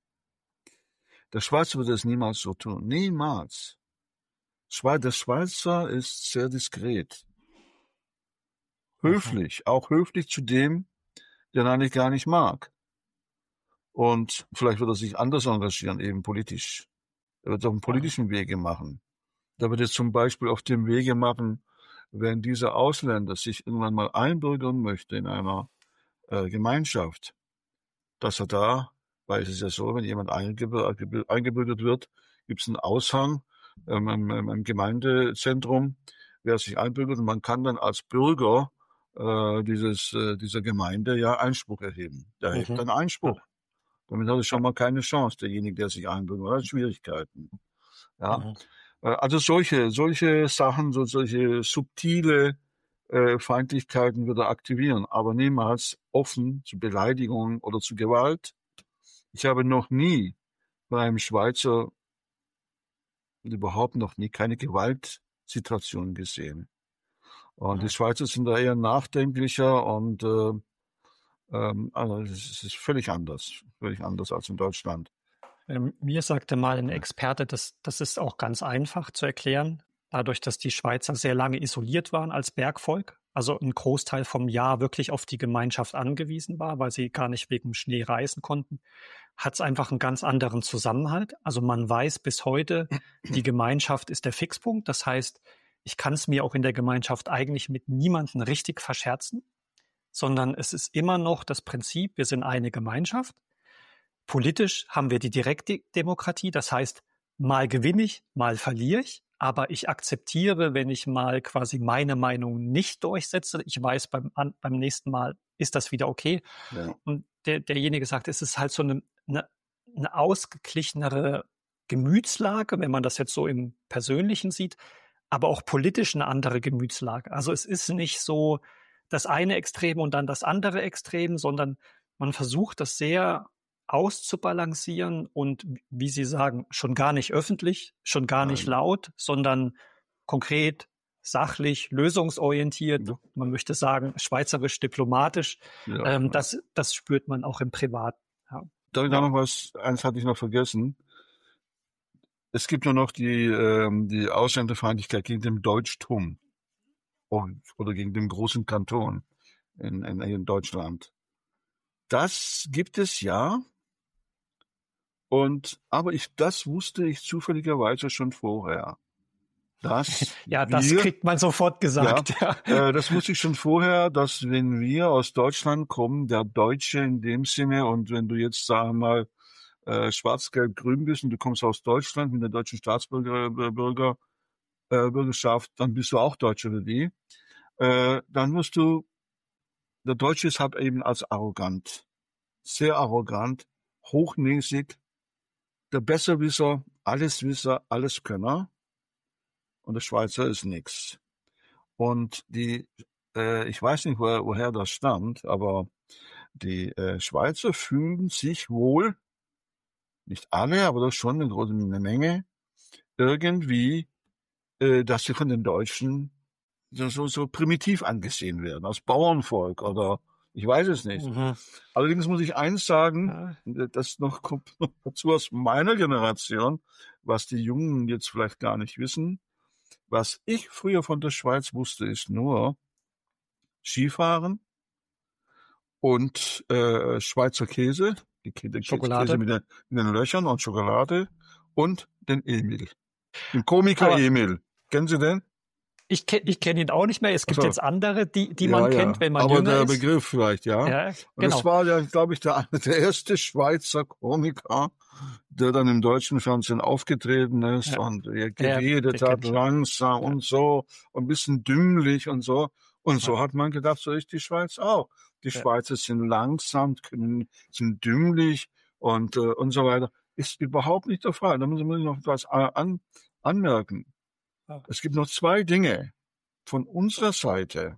Der Schweizer würde es niemals so tun. Niemals. Der Schweizer ist sehr diskret. Höflich. Auch höflich zu dem, den er eigentlich gar nicht mag. Und vielleicht wird er sich anders engagieren, eben politisch. Er wird auf dem politischen Wege machen. Da wird er zum Beispiel auf dem Wege machen, wenn dieser Ausländer sich irgendwann mal einbürgern möchte in einer Gemeinschaft, dass er da, weil es ist ja so, wenn jemand eingebürgert wird, gibt es einen Aushang im Gemeindezentrum, wer sich einbürgert, und man kann dann als Bürger dieser Gemeinde ja Einspruch erheben. Der erhebt dann Einspruch. Damit hat er schon mal keine Chance, derjenige, der sich einbürgert, hat Schwierigkeiten. Ja. Also solche Sachen, solche subtile Feindlichkeiten wird er aktivieren, aber niemals offen zu Beleidigungen oder zu Gewalt. Ich habe noch nie bei einem Schweizer überhaupt noch nie keine Gewaltsituation gesehen. Und die Schweizer sind da eher nachdenklicher und also es ist völlig anders als in Deutschland. Mir sagte mal ein Experte, das ist auch ganz einfach zu erklären, dadurch, dass die Schweizer sehr lange isoliert waren als Bergvolk, also ein Großteil vom Jahr wirklich auf die Gemeinschaft angewiesen war, weil sie gar nicht wegen Schnee reisen konnten, hat es einfach einen ganz anderen Zusammenhalt. Also man weiß bis heute, die Gemeinschaft ist der Fixpunkt. Das heißt, ich kann es mir auch in der Gemeinschaft eigentlich mit niemandem richtig verscherzen, sondern es ist immer noch das Prinzip, wir sind eine Gemeinschaft. Politisch haben wir die Direktdemokratie, das heißt, mal gewinne ich, mal verliere ich, aber ich akzeptiere, wenn ich mal quasi meine Meinung nicht durchsetze. Ich weiß, beim nächsten Mal ist das wieder okay. Ja. Und derjenige sagt, es ist halt so eine ausgeglichenere Gemütslage, wenn man das jetzt so im Persönlichen sieht, aber auch politisch eine andere Gemütslage. Also es ist nicht so das eine Extrem und dann das andere Extrem, sondern man versucht das sehr auszubalancieren und, wie Sie sagen, schon gar nicht öffentlich, schon gar nicht laut, sondern konkret, sachlich, lösungsorientiert. Ja. Man möchte sagen, schweizerisch, diplomatisch. Ja. Das spürt man auch im Privaten. Ja. Da noch was, eins hatte ich noch vergessen. Es gibt nur noch die Ausländerfeindlichkeit gegen den Deutschtum oder gegen den großen Kanton in Deutschland. Das gibt es ja. Aber das wusste ich zufälligerweise schon vorher. Das kriegt man sofort gesagt. Ja. Das wusste ich schon vorher, dass wenn wir aus Deutschland kommen, der Deutsche in dem Sinne, und wenn du jetzt, sagen wir mal, schwarz-gelb-grün bist und du kommst aus Deutschland mit der deutschen Bürgerschaft, dann bist du auch Deutscher wie die. Dann wirst du, der Deutsche ist halt eben als arrogant, sehr arrogant, hochnäsig, der Besserwisser, Alleswisser, Alleskönner, und der Schweizer ist nix. Und ich weiß nicht, woher das stammt, aber die Schweizer fühlen sich wohl, nicht alle, aber das schon eine Menge, irgendwie, dass sie von den Deutschen so primitiv angesehen werden, als Bauernvolk oder ich weiß es nicht. Mhm. Allerdings muss ich eins sagen, das kommt noch dazu aus meiner Generation, was die Jungen jetzt vielleicht gar nicht wissen. Was ich früher von der Schweiz wusste, ist nur Skifahren und Schweizer Käse, Schokolade. Käse mit den Löchern und Schokolade und den Emil. Den Komiker Emil. Kennen Sie den? Ich kenne ihn auch nicht mehr. Es gibt jetzt andere, die man kennt, wenn man aber jünger ist. Aber der Begriff vielleicht, ja. Ja, Und genau. das war ja, glaube ich, der erste Schweizer Komiker, der dann im deutschen Fernsehen aufgetreten ist und er geredet hat, langsam und so, und ein bisschen dümmlich und so. Und so hat man gedacht, so ist die Schweiz auch. Die Schweizer sind langsam, sind dümmlich und so weiter. Ist überhaupt nicht der Fall. Da muss ich noch etwas anmerken. Es gibt noch zwei Dinge. Von unserer Seite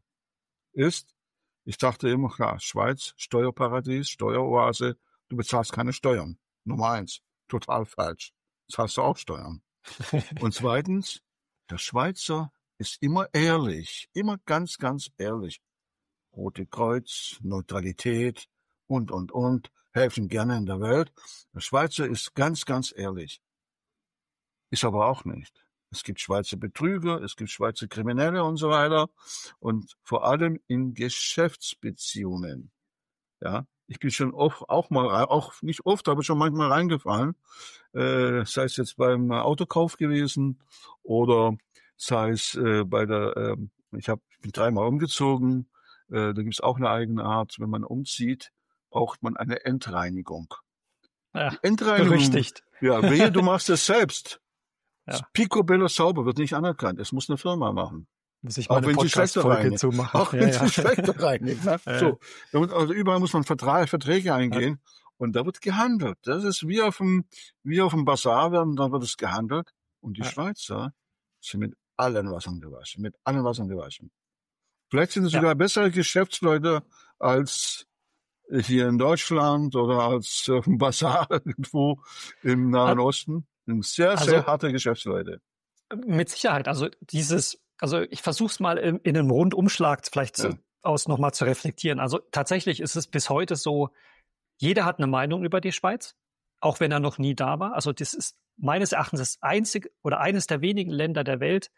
ich dachte immer, klar, Schweiz, Steuerparadies, Steueroase, du bezahlst keine Steuern. Nummer 1, total falsch. Zahlst du auch Steuern. Und zweitens, der Schweizer ist immer ehrlich, immer ganz, ganz ehrlich. Rote Kreuz, Neutralität und, helfen gerne in der Welt. Der Schweizer ist ganz, ganz ehrlich. Ist aber auch nicht. Es gibt Schweizer Betrüger, es gibt Schweizer Kriminelle und so weiter. Und vor allem in Geschäftsbeziehungen. Ja, ich bin schon auch nicht oft, aber schon manchmal reingefallen. Sei es jetzt beim Autokauf gewesen oder sei es ich bin 3-mal umgezogen. Da gibt es auch eine eigene Art. Wenn man umzieht, braucht man eine Endreinigung. Ja, die Endreinigung. Berüchtigt. Ja, wehe, du machst es selbst. Ja. Picobello sauber wird nicht anerkannt. Es muss eine Firma machen. Muss ich mal eine Podcast-Folge zumachen. Auch wenn sie schlechter reinigt. Ne? So, also überall muss man Verträge eingehen und da wird gehandelt. Das ist wie auf dem Bazar, da wird es gehandelt. Und die Schweizer sind mit allen Wassern gewaschen. Vielleicht sind es sogar bessere Geschäftsleute als hier in Deutschland oder als auf dem Bazar irgendwo im Nahen Osten. Sehr harte Geschäftsleute. Mit Sicherheit. Also ich versuche es mal in einem Rundumschlag vielleicht nochmal zu reflektieren. Also tatsächlich ist es bis heute so, jeder hat eine Meinung über die Schweiz, auch wenn er noch nie da war. Also das ist meines Erachtens das einzige oder eines der wenigen Länder der Welt,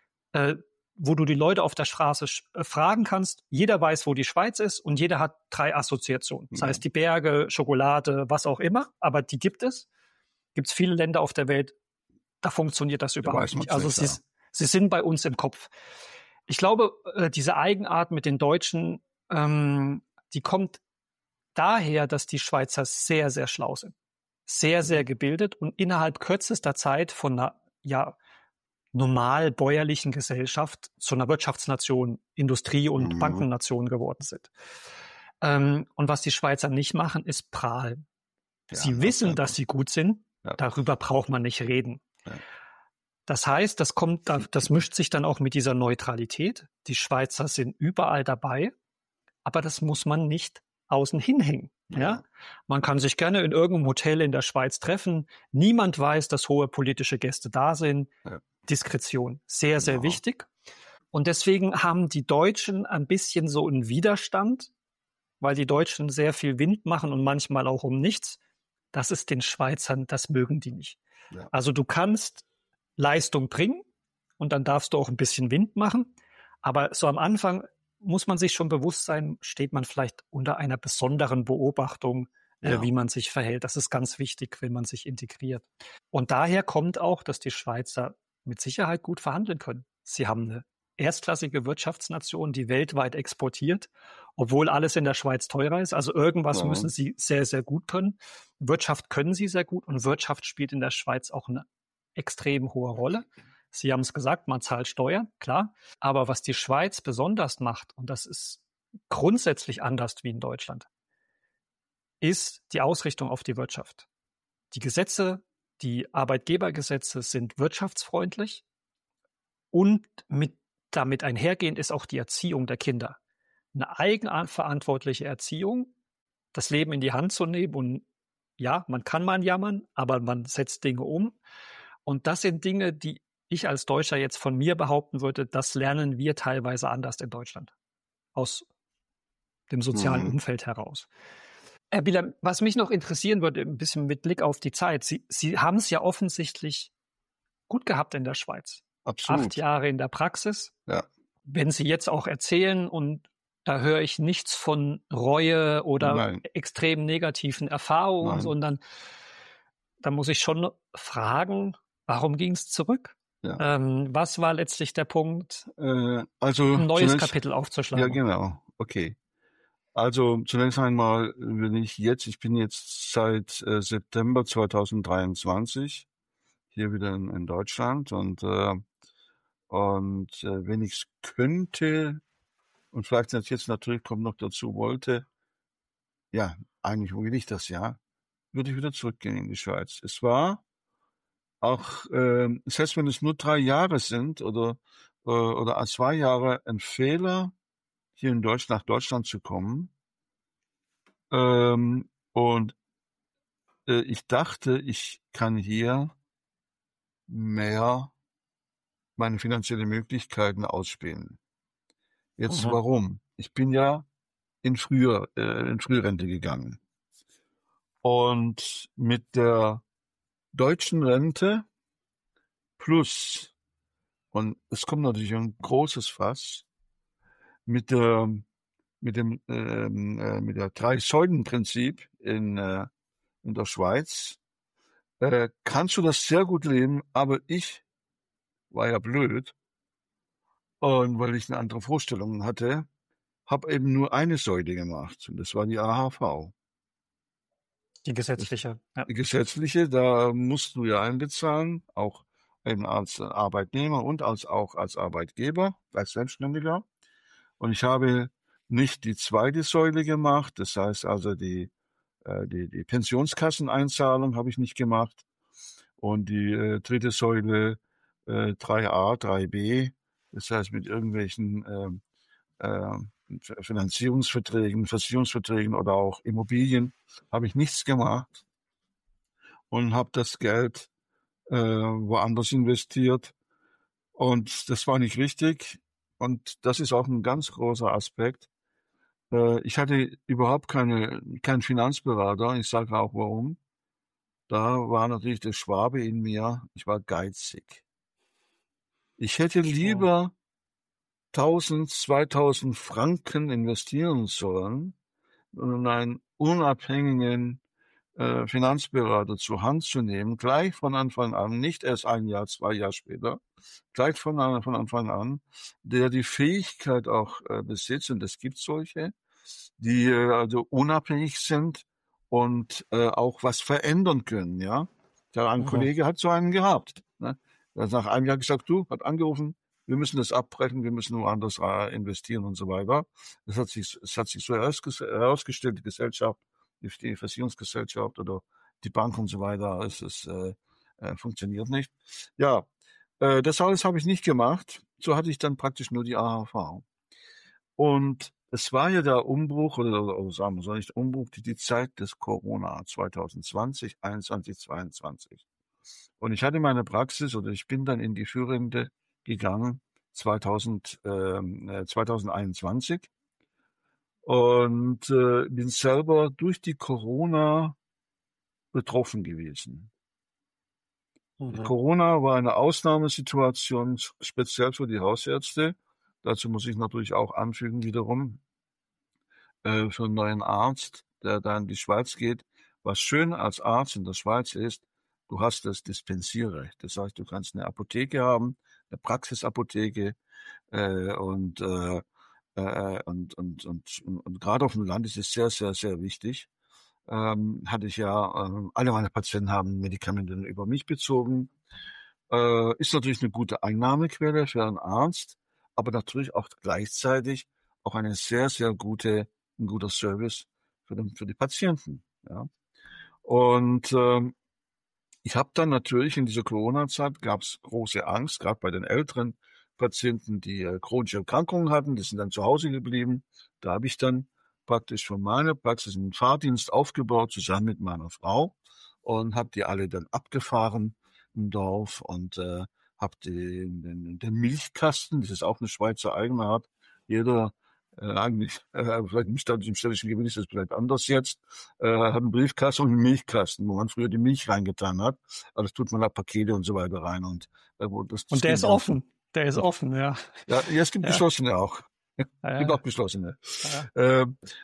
wo du die Leute auf der Straße fragen kannst. Jeder weiß, wo die Schweiz ist und jeder hat 3 Assoziationen. Das heißt, die Berge, Schokolade, was auch immer, aber die gibt es. Gibt es viele Länder auf der Welt, da funktioniert das überhaupt nicht. Also sie sind bei uns im Kopf. Ich glaube, diese Eigenart mit den Deutschen, die kommt daher, dass die Schweizer sehr, sehr schlau sind. Sehr, sehr gebildet und innerhalb kürzester Zeit von normal bäuerlichen Gesellschaft zu einer Wirtschaftsnation, Industrie- und Bankennation geworden sind. Und was die Schweizer nicht machen, ist prahlen. Sie wissen, dass sie gut sind. Darüber braucht man nicht reden. Ja. Das heißt, das mischt sich dann auch mit dieser Neutralität. Die Schweizer sind überall dabei, aber das muss man nicht außen hinhängen. Ja? Man kann sich gerne in irgendeinem Hotel in der Schweiz treffen. Niemand weiß, dass hohe politische Gäste da sind. Ja. Diskretion, sehr, sehr wichtig. Und deswegen haben die Deutschen ein bisschen so einen Widerstand, weil die Deutschen sehr viel Wind machen und manchmal auch um nichts. Das ist den Schweizern, das mögen die nicht. Ja. Also du kannst Leistung bringen und dann darfst du auch ein bisschen Wind machen. Aber so am Anfang muss man sich schon bewusst sein, steht man vielleicht unter einer besonderen Beobachtung, wie man sich verhält. Das ist ganz wichtig, wenn man sich integriert. Und daher kommt auch, dass die Schweizer mit Sicherheit gut verhandeln können. Sie haben eine erstklassige Wirtschaftsnation, die weltweit exportiert, obwohl alles in der Schweiz teurer ist. Also irgendwas müssen sie sehr, sehr gut können. Wirtschaft können sie sehr gut und Wirtschaft spielt in der Schweiz auch eine extrem hohe Rolle. Sie haben es gesagt, man zahlt Steuern, klar. Aber was die Schweiz besonders macht, und das ist grundsätzlich anders wie in Deutschland, ist die Ausrichtung auf die Wirtschaft. Die Gesetze, die Arbeitgebergesetze sind wirtschaftsfreundlich und damit einhergehend ist auch die Erziehung der Kinder. Eine eigenverantwortliche Erziehung, das Leben in die Hand zu nehmen und ja, man kann mal jammern, aber man setzt Dinge um. Und das sind Dinge, die ich als Deutscher jetzt von mir behaupten würde, das lernen wir teilweise anders in Deutschland. Aus dem sozialen Umfeld heraus. Herr Bieler, was mich noch interessieren würde, ein bisschen mit Blick auf die Zeit. Sie haben es ja offensichtlich gut gehabt in der Schweiz. Absolut. 8 Jahre in der Praxis. Ja. Wenn Sie jetzt auch erzählen, und da höre ich nichts von Reue oder extrem negativen Erfahrungen, sondern da muss ich schon fragen, warum ging es zurück? Ja. Was war letztlich der Punkt, ein neues Kapitel aufzuschlagen? Ja, genau. Okay. Also zunächst einmal ich bin jetzt seit September 2023 hier wieder in Deutschland und wenn ich es könnte und vielleicht jetzt natürlich kommt noch dazu wollte, ja, eigentlich will ich das würde ich wieder zurückgehen in die Schweiz. Es war auch, selbst wenn es nur 3 Jahre sind oder 2 Jahre, ein Fehler, hier nach Deutschland zu kommen. Ich dachte, ich kann hier mehr meine finanziellen Möglichkeiten ausspielen. Jetzt warum? Ich bin ja in Frührente gegangen. Und mit der deutschen Rente plus, und es kommt natürlich ein großes Fass, mit der 3-Säulen-Prinzip in der Schweiz, kannst du das sehr gut leben, aber ich war ja blöd, und weil ich eine andere Vorstellung hatte, habe eben nur eine Säule gemacht, und das war die AHV. Die gesetzliche. Die gesetzliche, da musst du ja einbezahlen, auch eben als Arbeitnehmer und auch als Arbeitgeber, als Selbstständiger. Und ich habe nicht die zweite Säule gemacht, das heißt also die Pensionskasseneinzahlung habe ich nicht gemacht, und die dritte Säule 3a, 3b, das heißt mit irgendwelchen Finanzierungsverträgen, Versicherungsverträgen oder auch Immobilien habe ich nichts gemacht und habe das Geld woanders investiert, und das war nicht richtig, und das ist auch ein ganz großer Aspekt. Ich hatte überhaupt keinen Finanzberater, ich sage auch warum. Da war natürlich der Schwabe in mir, ich war geizig. Ich hätte lieber 1.000, 2.000 Franken investieren sollen und einen unabhängigen Finanzberater zur Hand zu nehmen, gleich von Anfang an, nicht erst 1 Jahr, 2 Jahre später, gleich von Anfang an, der die Fähigkeit auch besitzt, und es gibt solche, die also unabhängig sind und auch was verändern können, ja. Ein Kollege hat so einen gehabt, ne? Er hat nach einem Jahr gesagt, hat angerufen, wir müssen das abbrechen, wir müssen woanders investieren und so weiter. Es hat sich so herausgestellt, die Gesellschaft, die Versicherungsgesellschaft oder die Bank und so weiter, funktioniert nicht. Ja, das alles habe ich nicht gemacht. So hatte ich dann praktisch nur die AHV. Und es war ja der Umbruch, oder sagen wir so nicht Umbruch, die Zeit des Corona 2020, 21, 22. Und ich hatte meine Praxis, oder ich bin dann in die Führende gegangen 2021 und bin selber durch die Corona betroffen gewesen. Corona war eine Ausnahmesituation, speziell für die Hausärzte. Dazu muss ich natürlich auch anfügen wiederum, für einen neuen Arzt, der da in die Schweiz geht. Was schön als Arzt in der Schweiz ist, du hast das Dispensierrecht. Das heißt, du kannst eine Apotheke haben, eine Praxisapotheke, und gerade auf dem Land ist es sehr, sehr, sehr wichtig. Hatte ich ja, alle meine Patienten haben Medikamente über mich bezogen. Ist natürlich eine gute Einnahmequelle für einen Arzt, aber natürlich auch gleichzeitig auch ein sehr guter Service für die Patienten. Ja. Und ich habe dann natürlich in dieser Corona-Zeit gab es große Angst, gerade bei den älteren Patienten, die chronische Erkrankungen hatten, die sind dann zu Hause geblieben. Da habe ich dann praktisch von meiner Praxis einen Fahrdienst aufgebaut, zusammen mit meiner Frau, und habe die alle dann abgefahren im Dorf und habe den Milchkasten, das ist auch eine Schweizer Eigenart, jeder vielleicht im städtischen Gebiet ist das vielleicht anders jetzt, hat einen Briefkasten und einen Milchkasten, wo man früher die Milch reingetan hat. Also das tut man da Pakete und so weiter rein. Und der ist offen. Der ist offen, ja. Ja, es gibt geschlossene auch. Ja. Gibt auch geschlossene. Ja.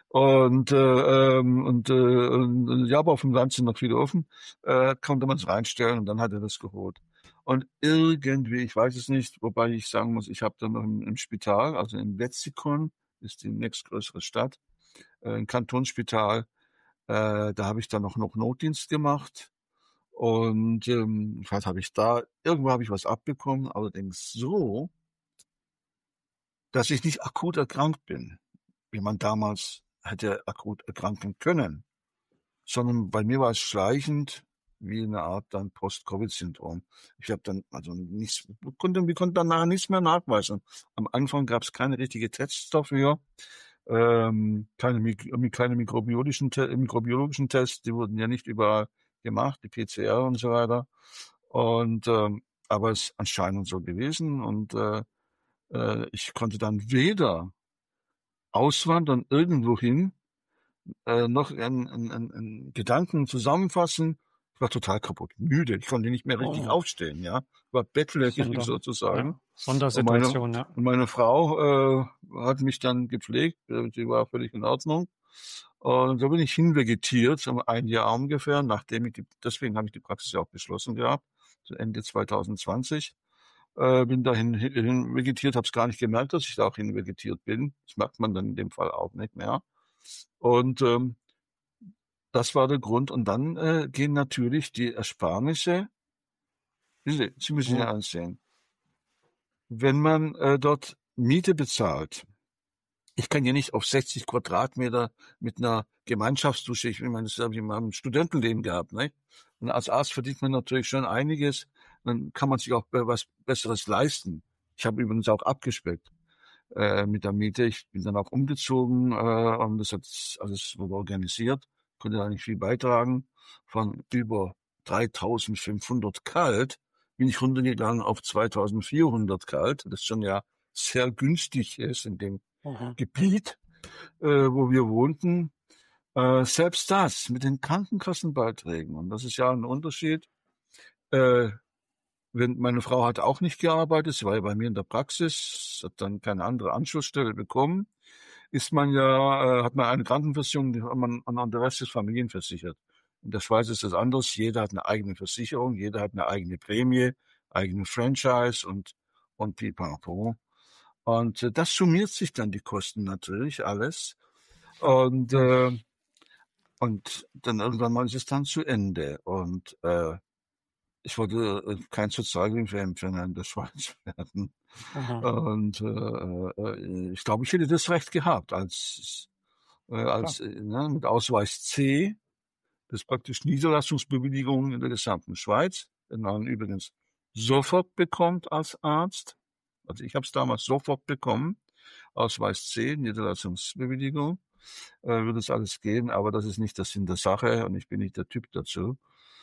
Ja, aber auf dem Land sind noch viele offen. Konnte man es reinstellen und dann hat er das geholt. Und irgendwie, ich weiß es nicht, wobei ich sagen muss, ich habe dann noch im Spital, also in Wetzikon, ist die nächstgrößere Stadt, ein Kantonsspital, da habe ich dann noch Notdienst gemacht. Und was habe ich da? Irgendwo habe ich was abbekommen, allerdings so, dass ich nicht akut erkrankt bin, wie man damals hätte akut erkranken können, sondern bei mir war es schleichend, wie eine Art dann Post-Covid-Syndrom. Ich habe dann also wir konnten danach nichts mehr nachweisen. Am Anfang gab es keine richtige Tests dafür, keine mikrobiologischen Tests, die wurden ja nicht überall gemacht, die PCR und so weiter. Und aber es ist anscheinend so gewesen und ich konnte dann weder auswandern irgendwo hin, noch einen Gedanken zusammenfassen. Ich war total kaputt, müde. Ich konnte nicht mehr richtig aufstehen, ja. Ich war bettlägerig sozusagen. Ja. Sondersituation, und meine Frau hat mich dann gepflegt. Sie war völlig in Ordnung. Und so bin ich hinvegetiert, ein Jahr ungefähr, deswegen habe ich die Praxis ja auch geschlossen gehabt, zu Ende 2020. Bin dahin vegetiert, habe es gar nicht gemerkt, dass ich da auch hinvegetiert bin. Das merkt man dann in dem Fall auch nicht mehr. Und das war der Grund. Und dann gehen natürlich die Ersparnisse. Sie müssen ja ansehen. Wenn man dort Miete bezahlt, ich kann ja nicht auf 60 Quadratmeter mit einer Gemeinschaftsdusche, ich meine, das habe ich in meinem Studentenleben gehabt, ne? Und als Arzt verdient man natürlich schon einiges, dann kann man sich auch was Besseres leisten. Ich habe übrigens auch abgespeckt mit der Miete. Ich bin dann auch umgezogen und das hat alles wurde organisiert, konnte da nicht viel beitragen. Von über 3.500 kalt bin ich runtergegangen auf 2.400 kalt, das schon ja sehr günstig ist in dem Gebiet, wo wir wohnten. Selbst das mit den Krankenkassenbeiträgen, und das ist ja ein Unterschied. Wenn meine Frau hat auch nicht gearbeitet, sie war ja bei mir in der Praxis, hat dann keine andere Anschlussstelle bekommen, hat man eine Krankenversicherung, die hat man an der Rest des familienversichert. In der Schweiz ist das anders. Jeder hat eine eigene Versicherung, jeder hat eine eigene Prämie, eigene Franchise und pipapo. Und das summiert sich dann die Kosten natürlich alles. Und dann irgendwann mal ist es dann zu Ende. Und ich wollte kein Sozialhilfeempfänger in der Schweiz werden. Aha. Und ich glaube, ich hätte das Recht gehabt mit Ausweis C, das ist praktisch Niederlassungsbewilligung in der gesamten Schweiz, den man übrigens sofort bekommt als Arzt. Also ich habe es damals sofort bekommen, Ausweis C, Niederlassungsbewilligung, würde es alles gehen, aber das ist nicht der Sinn der Sache und ich bin nicht der Typ dazu.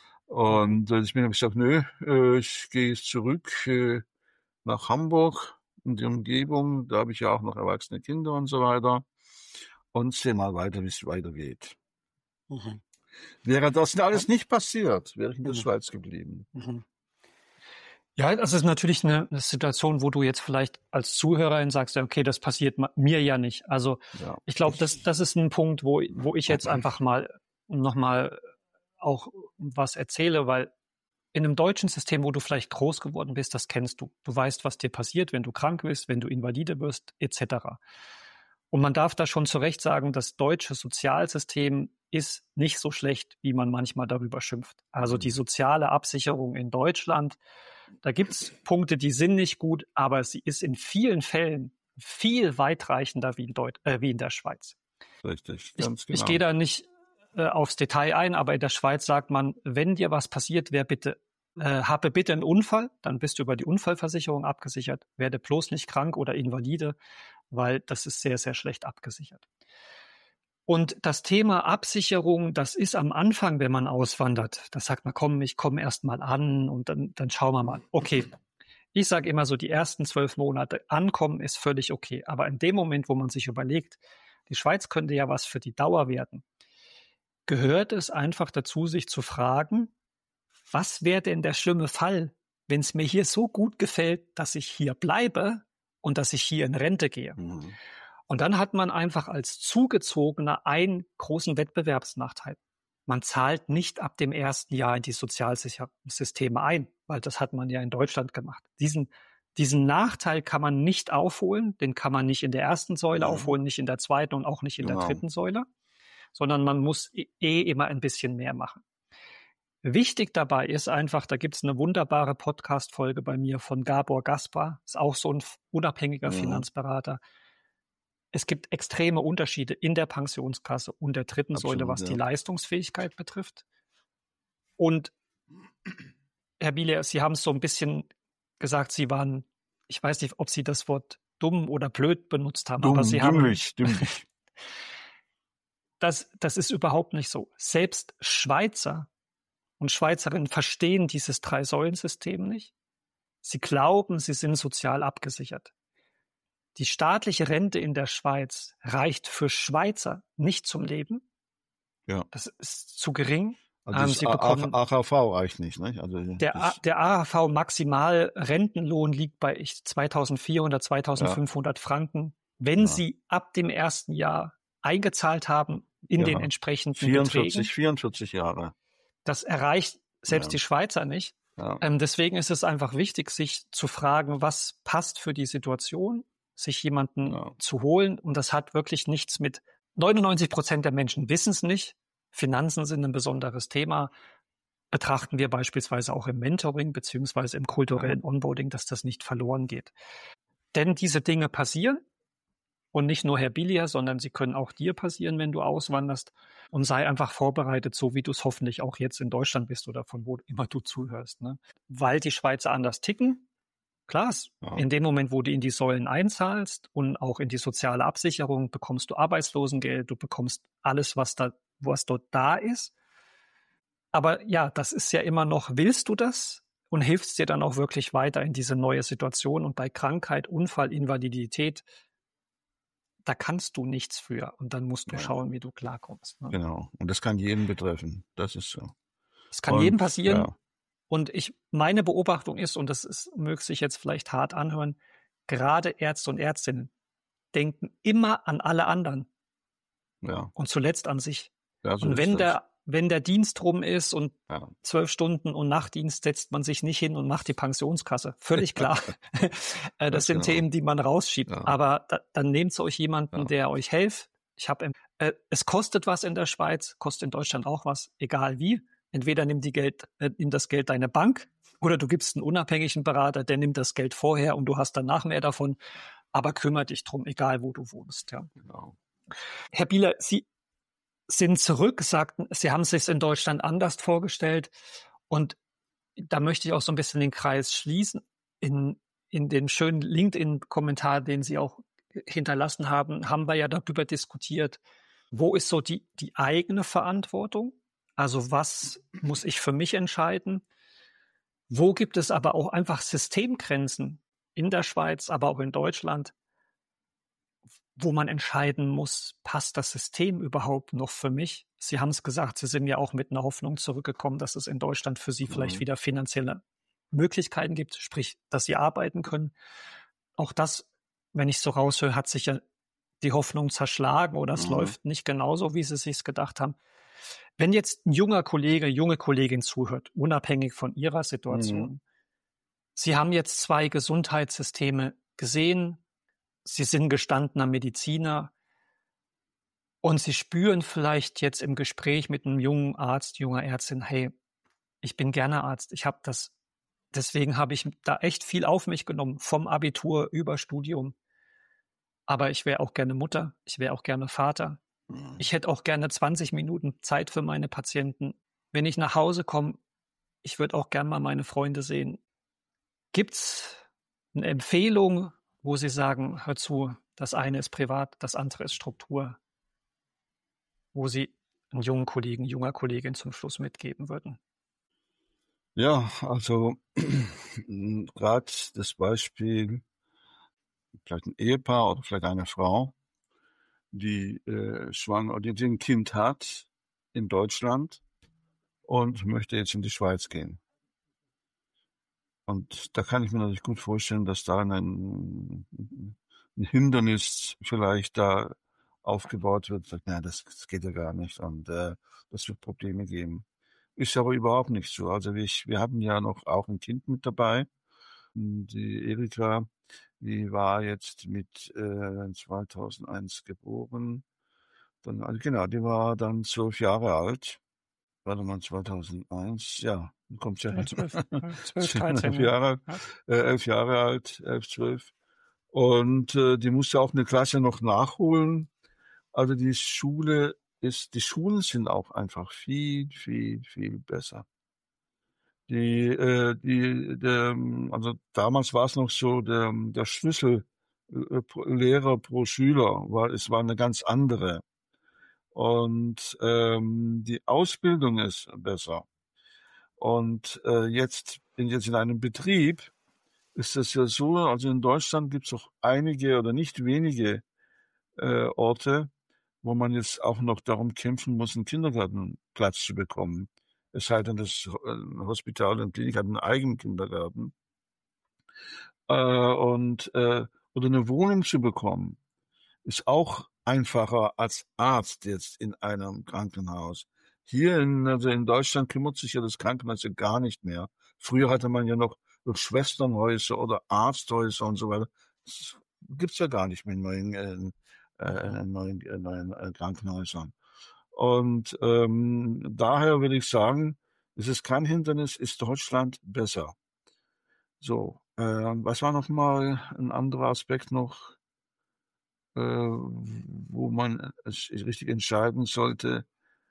Und deswegen habe ich gesagt, nö, ich gehe jetzt zurück nach Hamburg und die Umgebung, da habe ich ja auch noch erwachsene Kinder und so weiter und sehe mal weiter, wie es weitergeht. Mhm. Wäre das alles nicht passiert, wäre ich in der Schweiz geblieben. Mhm. Ja, das ist natürlich eine Situation, wo du jetzt vielleicht als Zuhörerin sagst, okay, das passiert mir ja nicht. Also ich glaube, das ist ein Punkt, wo ich jetzt einfach mal nochmal auch was erzähle, weil in einem deutschen System, wo du vielleicht groß geworden bist, das kennst du. Du weißt, was dir passiert, wenn du krank bist, wenn du Invalide wirst, etc. Und man darf da schon zu Recht sagen, das deutsche Sozialsystem ist nicht so schlecht, wie man manchmal darüber schimpft. Also die soziale Absicherung in Deutschland, da gibt's Punkte, die sind nicht gut, aber sie ist in vielen Fällen viel weitreichender wie in der Schweiz. Richtig, ganz genau. Ich gehe da nicht aufs Detail ein, aber in der Schweiz sagt man, wenn dir was passiert, habe bitte einen Unfall, dann bist du über die Unfallversicherung abgesichert, werde bloß nicht krank oder Invalide, weil das ist sehr, sehr schlecht abgesichert. Und das Thema Absicherung, das ist am Anfang, wenn man auswandert, da sagt man, komm, ich komme erst mal an und dann schauen wir mal. Okay, ich sage immer so, die ersten 12 Monate ankommen ist völlig okay. Aber in dem Moment, wo man sich überlegt, die Schweiz könnte ja was für die Dauer werden, gehört es einfach dazu, sich zu fragen, was wäre denn der schlimme Fall, wenn es mir hier so gut gefällt, dass ich hier bleibe und dass ich hier in Rente gehe. Mhm. Und dann hat man einfach als Zugezogener einen großen Wettbewerbsnachteil. Man zahlt nicht ab dem ersten Jahr in die Sozialsysteme ein, weil das hat man ja in Deutschland gemacht. Diesen Nachteil kann man nicht aufholen, den kann man nicht in der ersten Säule aufholen, nicht in der zweiten und auch nicht in der dritten Säule, sondern man muss immer ein bisschen mehr machen. Wichtig dabei ist einfach, da gibt es eine wunderbare Podcast-Folge bei mir von Gabor Gaspar, ist auch so ein unabhängiger Finanzberater. Es gibt extreme Unterschiede in der Pensionskasse und der dritten Säule, was die Leistungsfähigkeit betrifft. Und Herr Biele, Sie haben es so ein bisschen gesagt, Sie waren, ich weiß nicht, ob Sie das Wort dumm oder blöd benutzt haben, aber Sie dümmlich. Das ist überhaupt nicht so. Selbst Schweizer und Schweizerinnen verstehen dieses Drei-Säulen-System nicht. Sie glauben, sie sind sozial abgesichert. Die staatliche Rente in der Schweiz reicht für Schweizer nicht zum Leben. Ja. Das ist zu gering. Also Sie bekommen AHV reicht nicht, ne? Also der AHV Maximalrentenlohn liegt bei 2.400, 2.500 Franken, wenn Sie ab dem ersten Jahr eingezahlt haben in den entsprechenden Beträgen. 44 Jahre. Das erreicht selbst die Schweizer nicht. Ja. Deswegen ist es einfach wichtig, sich zu fragen, was passt für die Situation, sich jemanden zu holen. Und das hat wirklich nichts mit 99% der Menschen wissen es nicht. Finanzen sind ein besonderes Thema. Betrachten wir beispielsweise auch im Mentoring beziehungsweise im kulturellen Onboarding, dass das nicht verloren geht. Denn diese Dinge passieren. Und nicht nur Herr Bilia, sondern sie können auch dir passieren, wenn du auswanderst. Und sei einfach vorbereitet, so wie du es hoffentlich auch jetzt in Deutschland bist oder von wo immer du zuhörst. Ne? Weil die Schweizer anders ticken. Klar, in dem Moment, wo du in die Säulen einzahlst und auch in die soziale Absicherung, bekommst du Arbeitslosengeld, du bekommst alles, was dort da ist. Aber ja, das ist ja immer noch, willst du das? Und hilfst dir dann auch wirklich weiter in diese neue Situation? Und bei Krankheit, Unfall, Invalidität, da kannst du nichts für und dann musst du schauen, wie du klarkommst. Ne? Genau. Und das kann jeden betreffen. Das ist so. Das kann jedem passieren. Ja. Und meine Beobachtung ist, und möge sich jetzt vielleicht hart anhören, gerade Ärzte und Ärztinnen denken immer an alle anderen. Ja. Und zuletzt an sich. Ja, so und wenn der Dienst rum ist und 12 Stunden und Nachtdienst, setzt man sich nicht hin und macht die Pensionskasse. Völlig klar. Das sind Themen, die man rausschiebt. Ja. Aber dann nehmt euch jemanden, der euch hilft. Es kostet was in der Schweiz, kostet in Deutschland auch was, egal wie. Entweder nimm das Geld deine Bank oder du gibst einen unabhängigen Berater, der nimmt das Geld vorher und du hast danach mehr davon. Aber kümmere dich drum, egal wo du wohnst. Ja. Genau. Herr Bieler, Sie sind zurück, sagten, Sie haben es sich in Deutschland anders vorgestellt. Und da möchte ich auch so ein bisschen den Kreis schließen. In den schönen LinkedIn-Kommentar, den Sie auch hinterlassen haben, haben wir ja darüber diskutiert, wo ist so die eigene Verantwortung? Also was muss ich für mich entscheiden? Wo gibt es aber auch einfach Systemgrenzen in der Schweiz, aber auch in Deutschland, wo man entscheiden muss, passt das System überhaupt noch für mich? Sie haben es gesagt, Sie sind ja auch mit einer Hoffnung zurückgekommen, dass es in Deutschland für Sie vielleicht wieder finanzielle Möglichkeiten gibt, sprich, dass Sie arbeiten können. Auch das, wenn ich so raushöre, hat sich ja die Hoffnung zerschlagen oder es läuft nicht genauso, wie Sie es sich gedacht haben. Wenn jetzt ein junger Kollege, junge Kollegin zuhört, unabhängig von ihrer Situation, Sie haben jetzt 2 Gesundheitssysteme gesehen, Sie sind gestandener Mediziner und Sie spüren vielleicht jetzt im Gespräch mit einem jungen Arzt, junger Ärztin, hey, ich bin gerne Arzt, deswegen habe ich da echt viel auf mich genommen, vom Abitur über Studium. Aber ich wäre auch gerne Mutter, ich wäre auch gerne Vater. Ich hätte auch gerne 20 Minuten Zeit für meine Patienten. Wenn ich nach Hause komme, ich würde auch gerne mal meine Freunde sehen. Gibt's eine Empfehlung, wo Sie sagen, hör zu, das eine ist privat, das andere ist Struktur, wo Sie einen jungen Kollegen, junger Kollegin zum Schluss mitgeben würden? Ja, also gerade das Beispiel, vielleicht ein Ehepaar oder vielleicht eine Frau, die schwanger oder die ein Kind hat in Deutschland und möchte jetzt in die Schweiz gehen. Und da kann ich mir natürlich gut vorstellen, dass da ein Hindernis vielleicht da aufgebaut wird. Sagt, nein, das geht ja gar nicht und das wird Probleme geben. Ist aber überhaupt nicht so. Also wir haben ja noch auch ein Kind mit dabei. Die Erika, die war jetzt mit 2001 geboren. Dann, also genau, die war dann 12 Jahre alt. Warte mal, 2001, ja, kommt ja hin. 12, 13, 11 Jahre, 11 Jahre alt, 11, 12. Und die musste auch eine Klasse noch nachholen. Also die Schulen sind auch einfach viel, viel, viel besser. Also damals war es noch so, der Schlüssel Lehrer pro Schüler es war eine ganz andere. Und die Ausbildung ist besser. Und jetzt in einem Betrieb ist es ja so, also in Deutschland gibt es auch einige oder nicht wenige Orte, wo man jetzt auch noch darum kämpfen muss, einen Kindergartenplatz zu bekommen. Es sei denn, das Hospital und Klinik hat einen eigenen Kindergarten. Oder eine Wohnung zu bekommen, ist auch einfacher als Arzt jetzt in einem Krankenhaus. Also in Deutschland kümmert sich ja das Krankenhaus ja gar nicht mehr. Früher hatte man ja noch Schwesternhäuser oder Arzthäuser und so weiter. Das gibt's ja gar nicht mehr in neuen Krankenhäusern. Und daher würde ich sagen, es ist kein Hindernis, ist Deutschland besser. So, was war noch mal ein anderer Aspekt noch, wo man es richtig entscheiden sollte?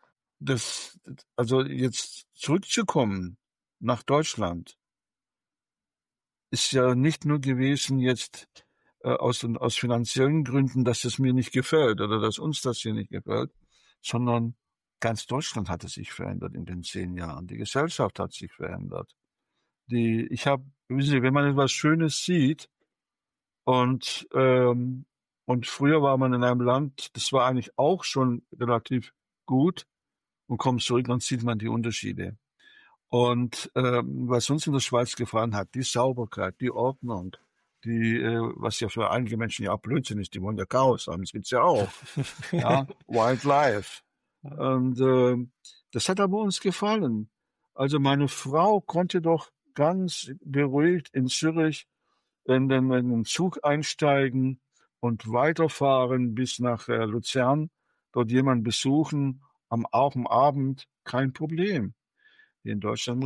Also jetzt zurückzukommen nach Deutschland ist ja nicht nur gewesen jetzt aus finanziellen Gründen, dass es mir nicht gefällt oder dass uns das hier nicht gefällt, sondern ganz Deutschland hatte sich verändert in den 10 Jahren. Die Gesellschaft hat sich verändert. Wissen Sie, wenn man etwas Schönes sieht und früher war man in einem Land, das war eigentlich auch schon relativ gut und kommt zurück, dann sieht man die Unterschiede. Und was uns in der Schweiz gefallen hat, die Sauberkeit, die Ordnung, was ja für einige Menschen ja auch Blödsinn ist, die wollen ja Chaos haben, das gibt's ja auch. Ja, Wildlife. Und das hat aber uns gefallen. Also meine Frau konnte doch ganz beruhigt in Zürich in den Zug einsteigen und weiterfahren bis nach Luzern, dort jemanden besuchen, auch am Abend, kein Problem. In Deutschland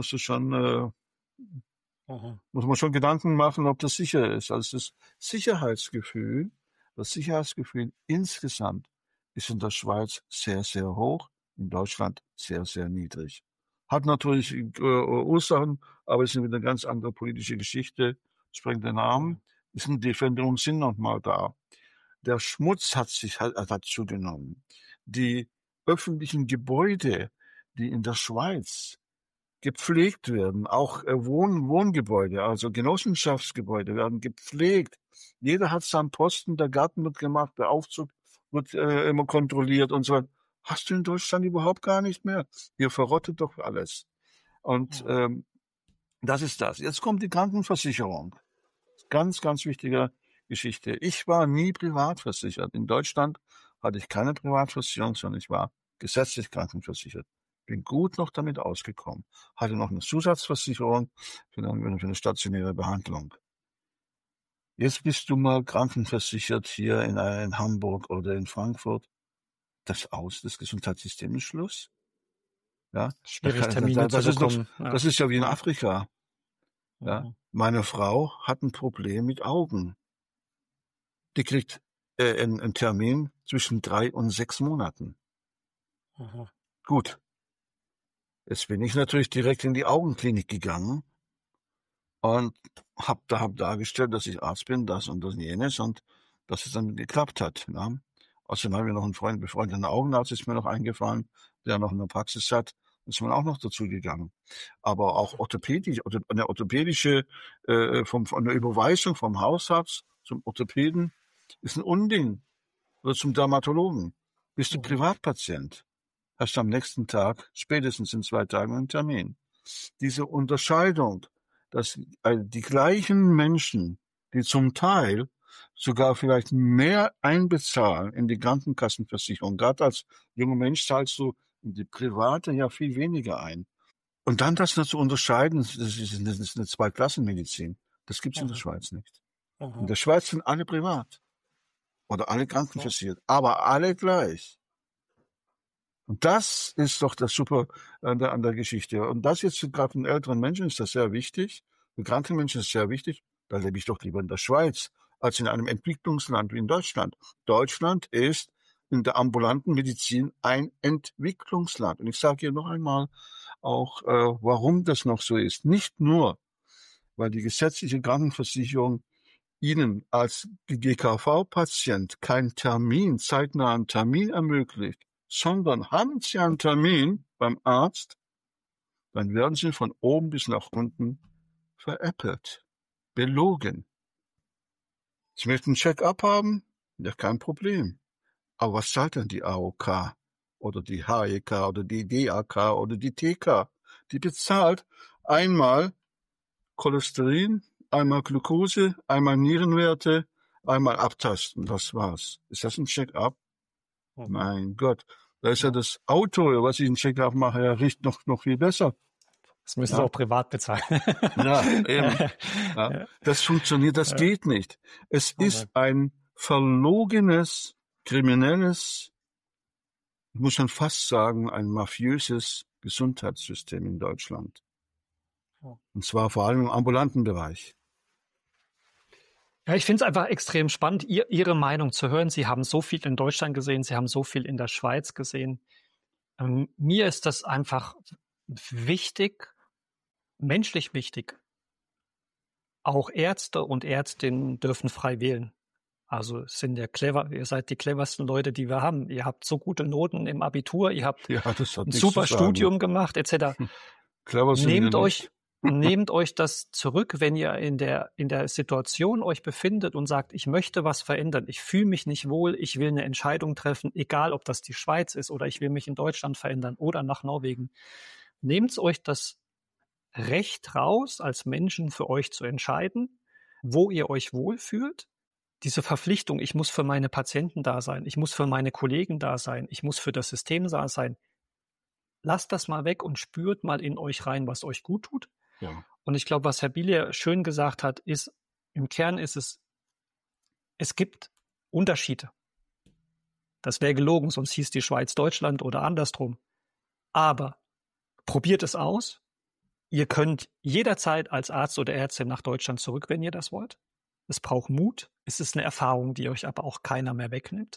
muss man schon Gedanken machen, ob das sicher ist. Also das Sicherheitsgefühl insgesamt ist in der Schweiz sehr, sehr hoch, in Deutschland sehr, sehr niedrig. Hat natürlich Ursachen, aber es ist eine ganz andere politische Geschichte, sprengt den Rahmen. Die Veränderungen sind noch mal da. Der Schmutz hat zugenommen. Die öffentlichen Gebäude, die in der Schweiz gepflegt werden, auch Wohngebäude, also Genossenschaftsgebäude werden gepflegt. Jeder hat seinen Posten, der Garten wird gemacht, der Aufzug wird immer kontrolliert und so weiter. Hast du in Deutschland überhaupt gar nicht mehr. Ihr verrottet doch alles. Und das ist das. Jetzt kommt die Krankenversicherung. Ganz, ganz wichtige Geschichte. Ich war nie privat versichert. In Deutschland hatte ich keine Privatversicherung, sondern ich war gesetzlich krankenversichert. Bin gut noch damit ausgekommen. Hatte noch eine Zusatzversicherung für eine stationäre Behandlung. Jetzt bist du mal krankenversichert hier in Hamburg oder in Frankfurt. Das Gesundheitssystem ist Schluss. Ja, schwierig Termine zu bekommen. Das ist ja wie in Afrika. Ja, meine Frau hat ein Problem mit Augen. Die kriegt einen Termin zwischen 3 und 6 Monaten. Gut. Jetzt bin ich natürlich direkt in die Augenklinik gegangen und hab dargestellt, dass ich Arzt bin, das und das und jenes und dass es dann geklappt hat. Ja. Außerdem haben wir noch einen befreundeten Augenarzt, ist mir noch eingefallen, der noch eine Praxis hat. Ist man auch noch dazu gegangen. Aber auch eine orthopädische, von der Überweisung vom Hausarzt zum Orthopäden ist ein Unding. Oder zum Dermatologen. Bist du Privatpatient? Hast du am nächsten Tag, spätestens in 2 Tagen, einen Termin. Diese Unterscheidung, dass die gleichen Menschen, die zum Teil sogar vielleicht mehr einbezahlen in die Krankenkassenversicherung, gerade als junger Mensch zahlst du in die private ja viel weniger ein. Und dann das noch zu unterscheiden, das ist eine Zweiklassenmedizin. Das gibt's in der Schweiz nicht. In der Schweiz sind alle privat. Oder alle krankenversichert. Aber alle gleich. Und das ist doch das Super an der Geschichte. Und das jetzt gerade für älteren Menschen ist das sehr wichtig. Für kranken Menschen ist es sehr wichtig. Da lebe ich doch lieber in der Schweiz als in einem Entwicklungsland wie in Deutschland. Deutschland ist in der ambulanten Medizin ein Entwicklungsland. Und ich sage hier noch einmal auch, warum das noch so ist. Nicht nur, weil die gesetzliche Krankenversicherung Ihnen als GKV-Patient keinen zeitnahen Termin ermöglicht, sondern haben Sie einen Termin beim Arzt, dann werden Sie von oben bis nach unten veräppelt, belogen. Sie möchten einen Check-up haben? Ja, kein Problem. Aber was zahlt denn die AOK oder die HEK oder die DAK oder die TK? Die bezahlt einmal Cholesterin, einmal Glucose, einmal Nierenwerte, einmal abtasten. Das war's. Ist das ein Check-up? Mein Gott. Da ist ja das Auto, was ich einen Check-up mache, ja, riecht noch viel besser. Das müssen Sie auch privat bezahlen. Ja, eben. Ja. Das funktioniert, das geht nicht. Es ist ein verlogenes, kriminelles, ich muss schon fast sagen, ein mafiöses Gesundheitssystem in Deutschland. Und zwar vor allem im ambulanten Bereich. Ja, ich finde es einfach extrem spannend, Ihre Meinung zu hören. Sie haben so viel in Deutschland gesehen, Sie haben so viel in der Schweiz gesehen. Mir ist das einfach wichtig, menschlich wichtig. Auch Ärzte und Ärztinnen dürfen frei wählen. Also sind ja clever, ihr seid die cleversten Leute, die wir haben. Ihr habt so gute Noten im Abitur, ihr habt ein super Studium gemacht, etc. Clever sind wir nicht. Nehmt euch das zurück, wenn ihr in der Situation euch befindet und sagt, ich möchte was verändern, ich fühle mich nicht wohl, ich will eine Entscheidung treffen, egal ob das die Schweiz ist oder ich will mich in Deutschland verändern oder nach Norwegen. Nehmt euch das Recht raus, als Menschen für euch zu entscheiden, wo ihr euch wohlfühlt. Diese Verpflichtung, ich muss für meine Patienten da sein, ich muss für meine Kollegen da sein, ich muss für das System da sein. Lasst das mal weg und spürt mal in euch rein, was euch gut tut. Ja. Und ich glaube, was Herr Billier schön gesagt hat, ist, im Kern ist es gibt Unterschiede. Das wäre gelogen, sonst hieß die Schweiz Deutschland oder andersrum. Aber probiert es aus, Ihr könnt jederzeit als Arzt oder Ärztin nach Deutschland zurück, wenn ihr das wollt. Es braucht Mut. Es ist eine Erfahrung, die euch aber auch keiner mehr wegnimmt.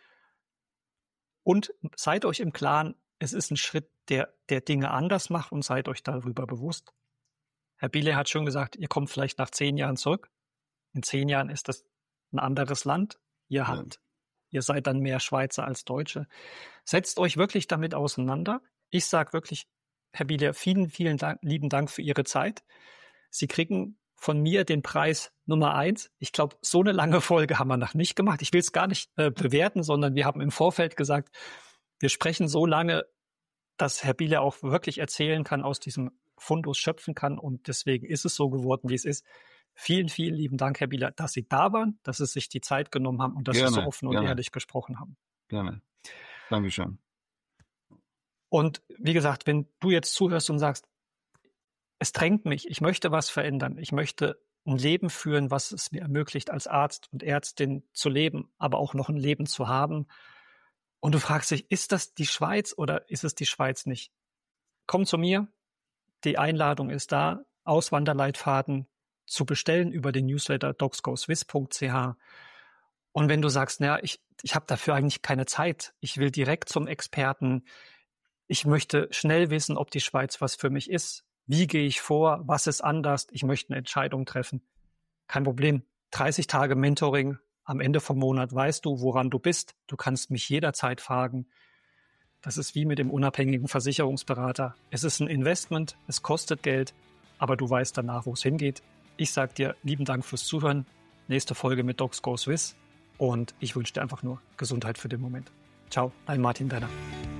Und seid euch im Klaren, es ist ein Schritt, der Dinge anders macht, und seid euch darüber bewusst. Herr Biele hat schon gesagt, ihr kommt vielleicht nach 10 Jahren zurück. In 10 Jahren ist das ein anderes Land. Ihr seid dann mehr Schweizer als Deutsche. Setzt euch wirklich damit auseinander. Ich sage wirklich, Herr Biele, vielen, vielen Dank, lieben Dank für Ihre Zeit. Sie kriegen von mir den Preis Nummer 1. Ich glaube, so eine lange Folge haben wir noch nicht gemacht. Ich will es gar nicht bewerten, sondern wir haben im Vorfeld gesagt, wir sprechen so lange, dass Herr Biele auch wirklich erzählen kann, aus diesem Fundus schöpfen kann, und deswegen ist es so geworden, wie es ist. Vielen, vielen lieben Dank, Herr Biele, dass Sie da waren, dass Sie sich die Zeit genommen haben und dass Sie so offen und ehrlich gesprochen haben. Gerne. Dankeschön. Und wie gesagt, wenn du jetzt zuhörst und sagst, es drängt mich, ich möchte was verändern, ich möchte ein Leben führen, was es mir ermöglicht, als Arzt und Ärztin zu leben, aber auch noch ein Leben zu haben, und du fragst dich, ist das die Schweiz oder ist es die Schweiz nicht? Komm zu mir, die Einladung ist da, Auswanderleitfaden zu bestellen über den Newsletter docsgoswiss.ch. Und wenn du sagst, naja, ich habe dafür eigentlich keine Zeit, ich will direkt zum Experten, ich möchte schnell wissen, ob die Schweiz was für mich ist, wie gehe ich vor, was ist anders, ich möchte eine Entscheidung treffen. Kein Problem, 30 Tage Mentoring, am Ende vom Monat weißt du, woran du bist, du kannst mich jederzeit fragen. Das ist wie mit dem unabhängigen Versicherungsberater. Es ist ein Investment, es kostet Geld, aber du weißt danach, wo es hingeht. Ich sage dir lieben Dank fürs Zuhören. Nächste Folge mit Docs Go Swiss. Und ich wünsche dir einfach nur Gesundheit für den Moment. Ciao, dein Martin Werner.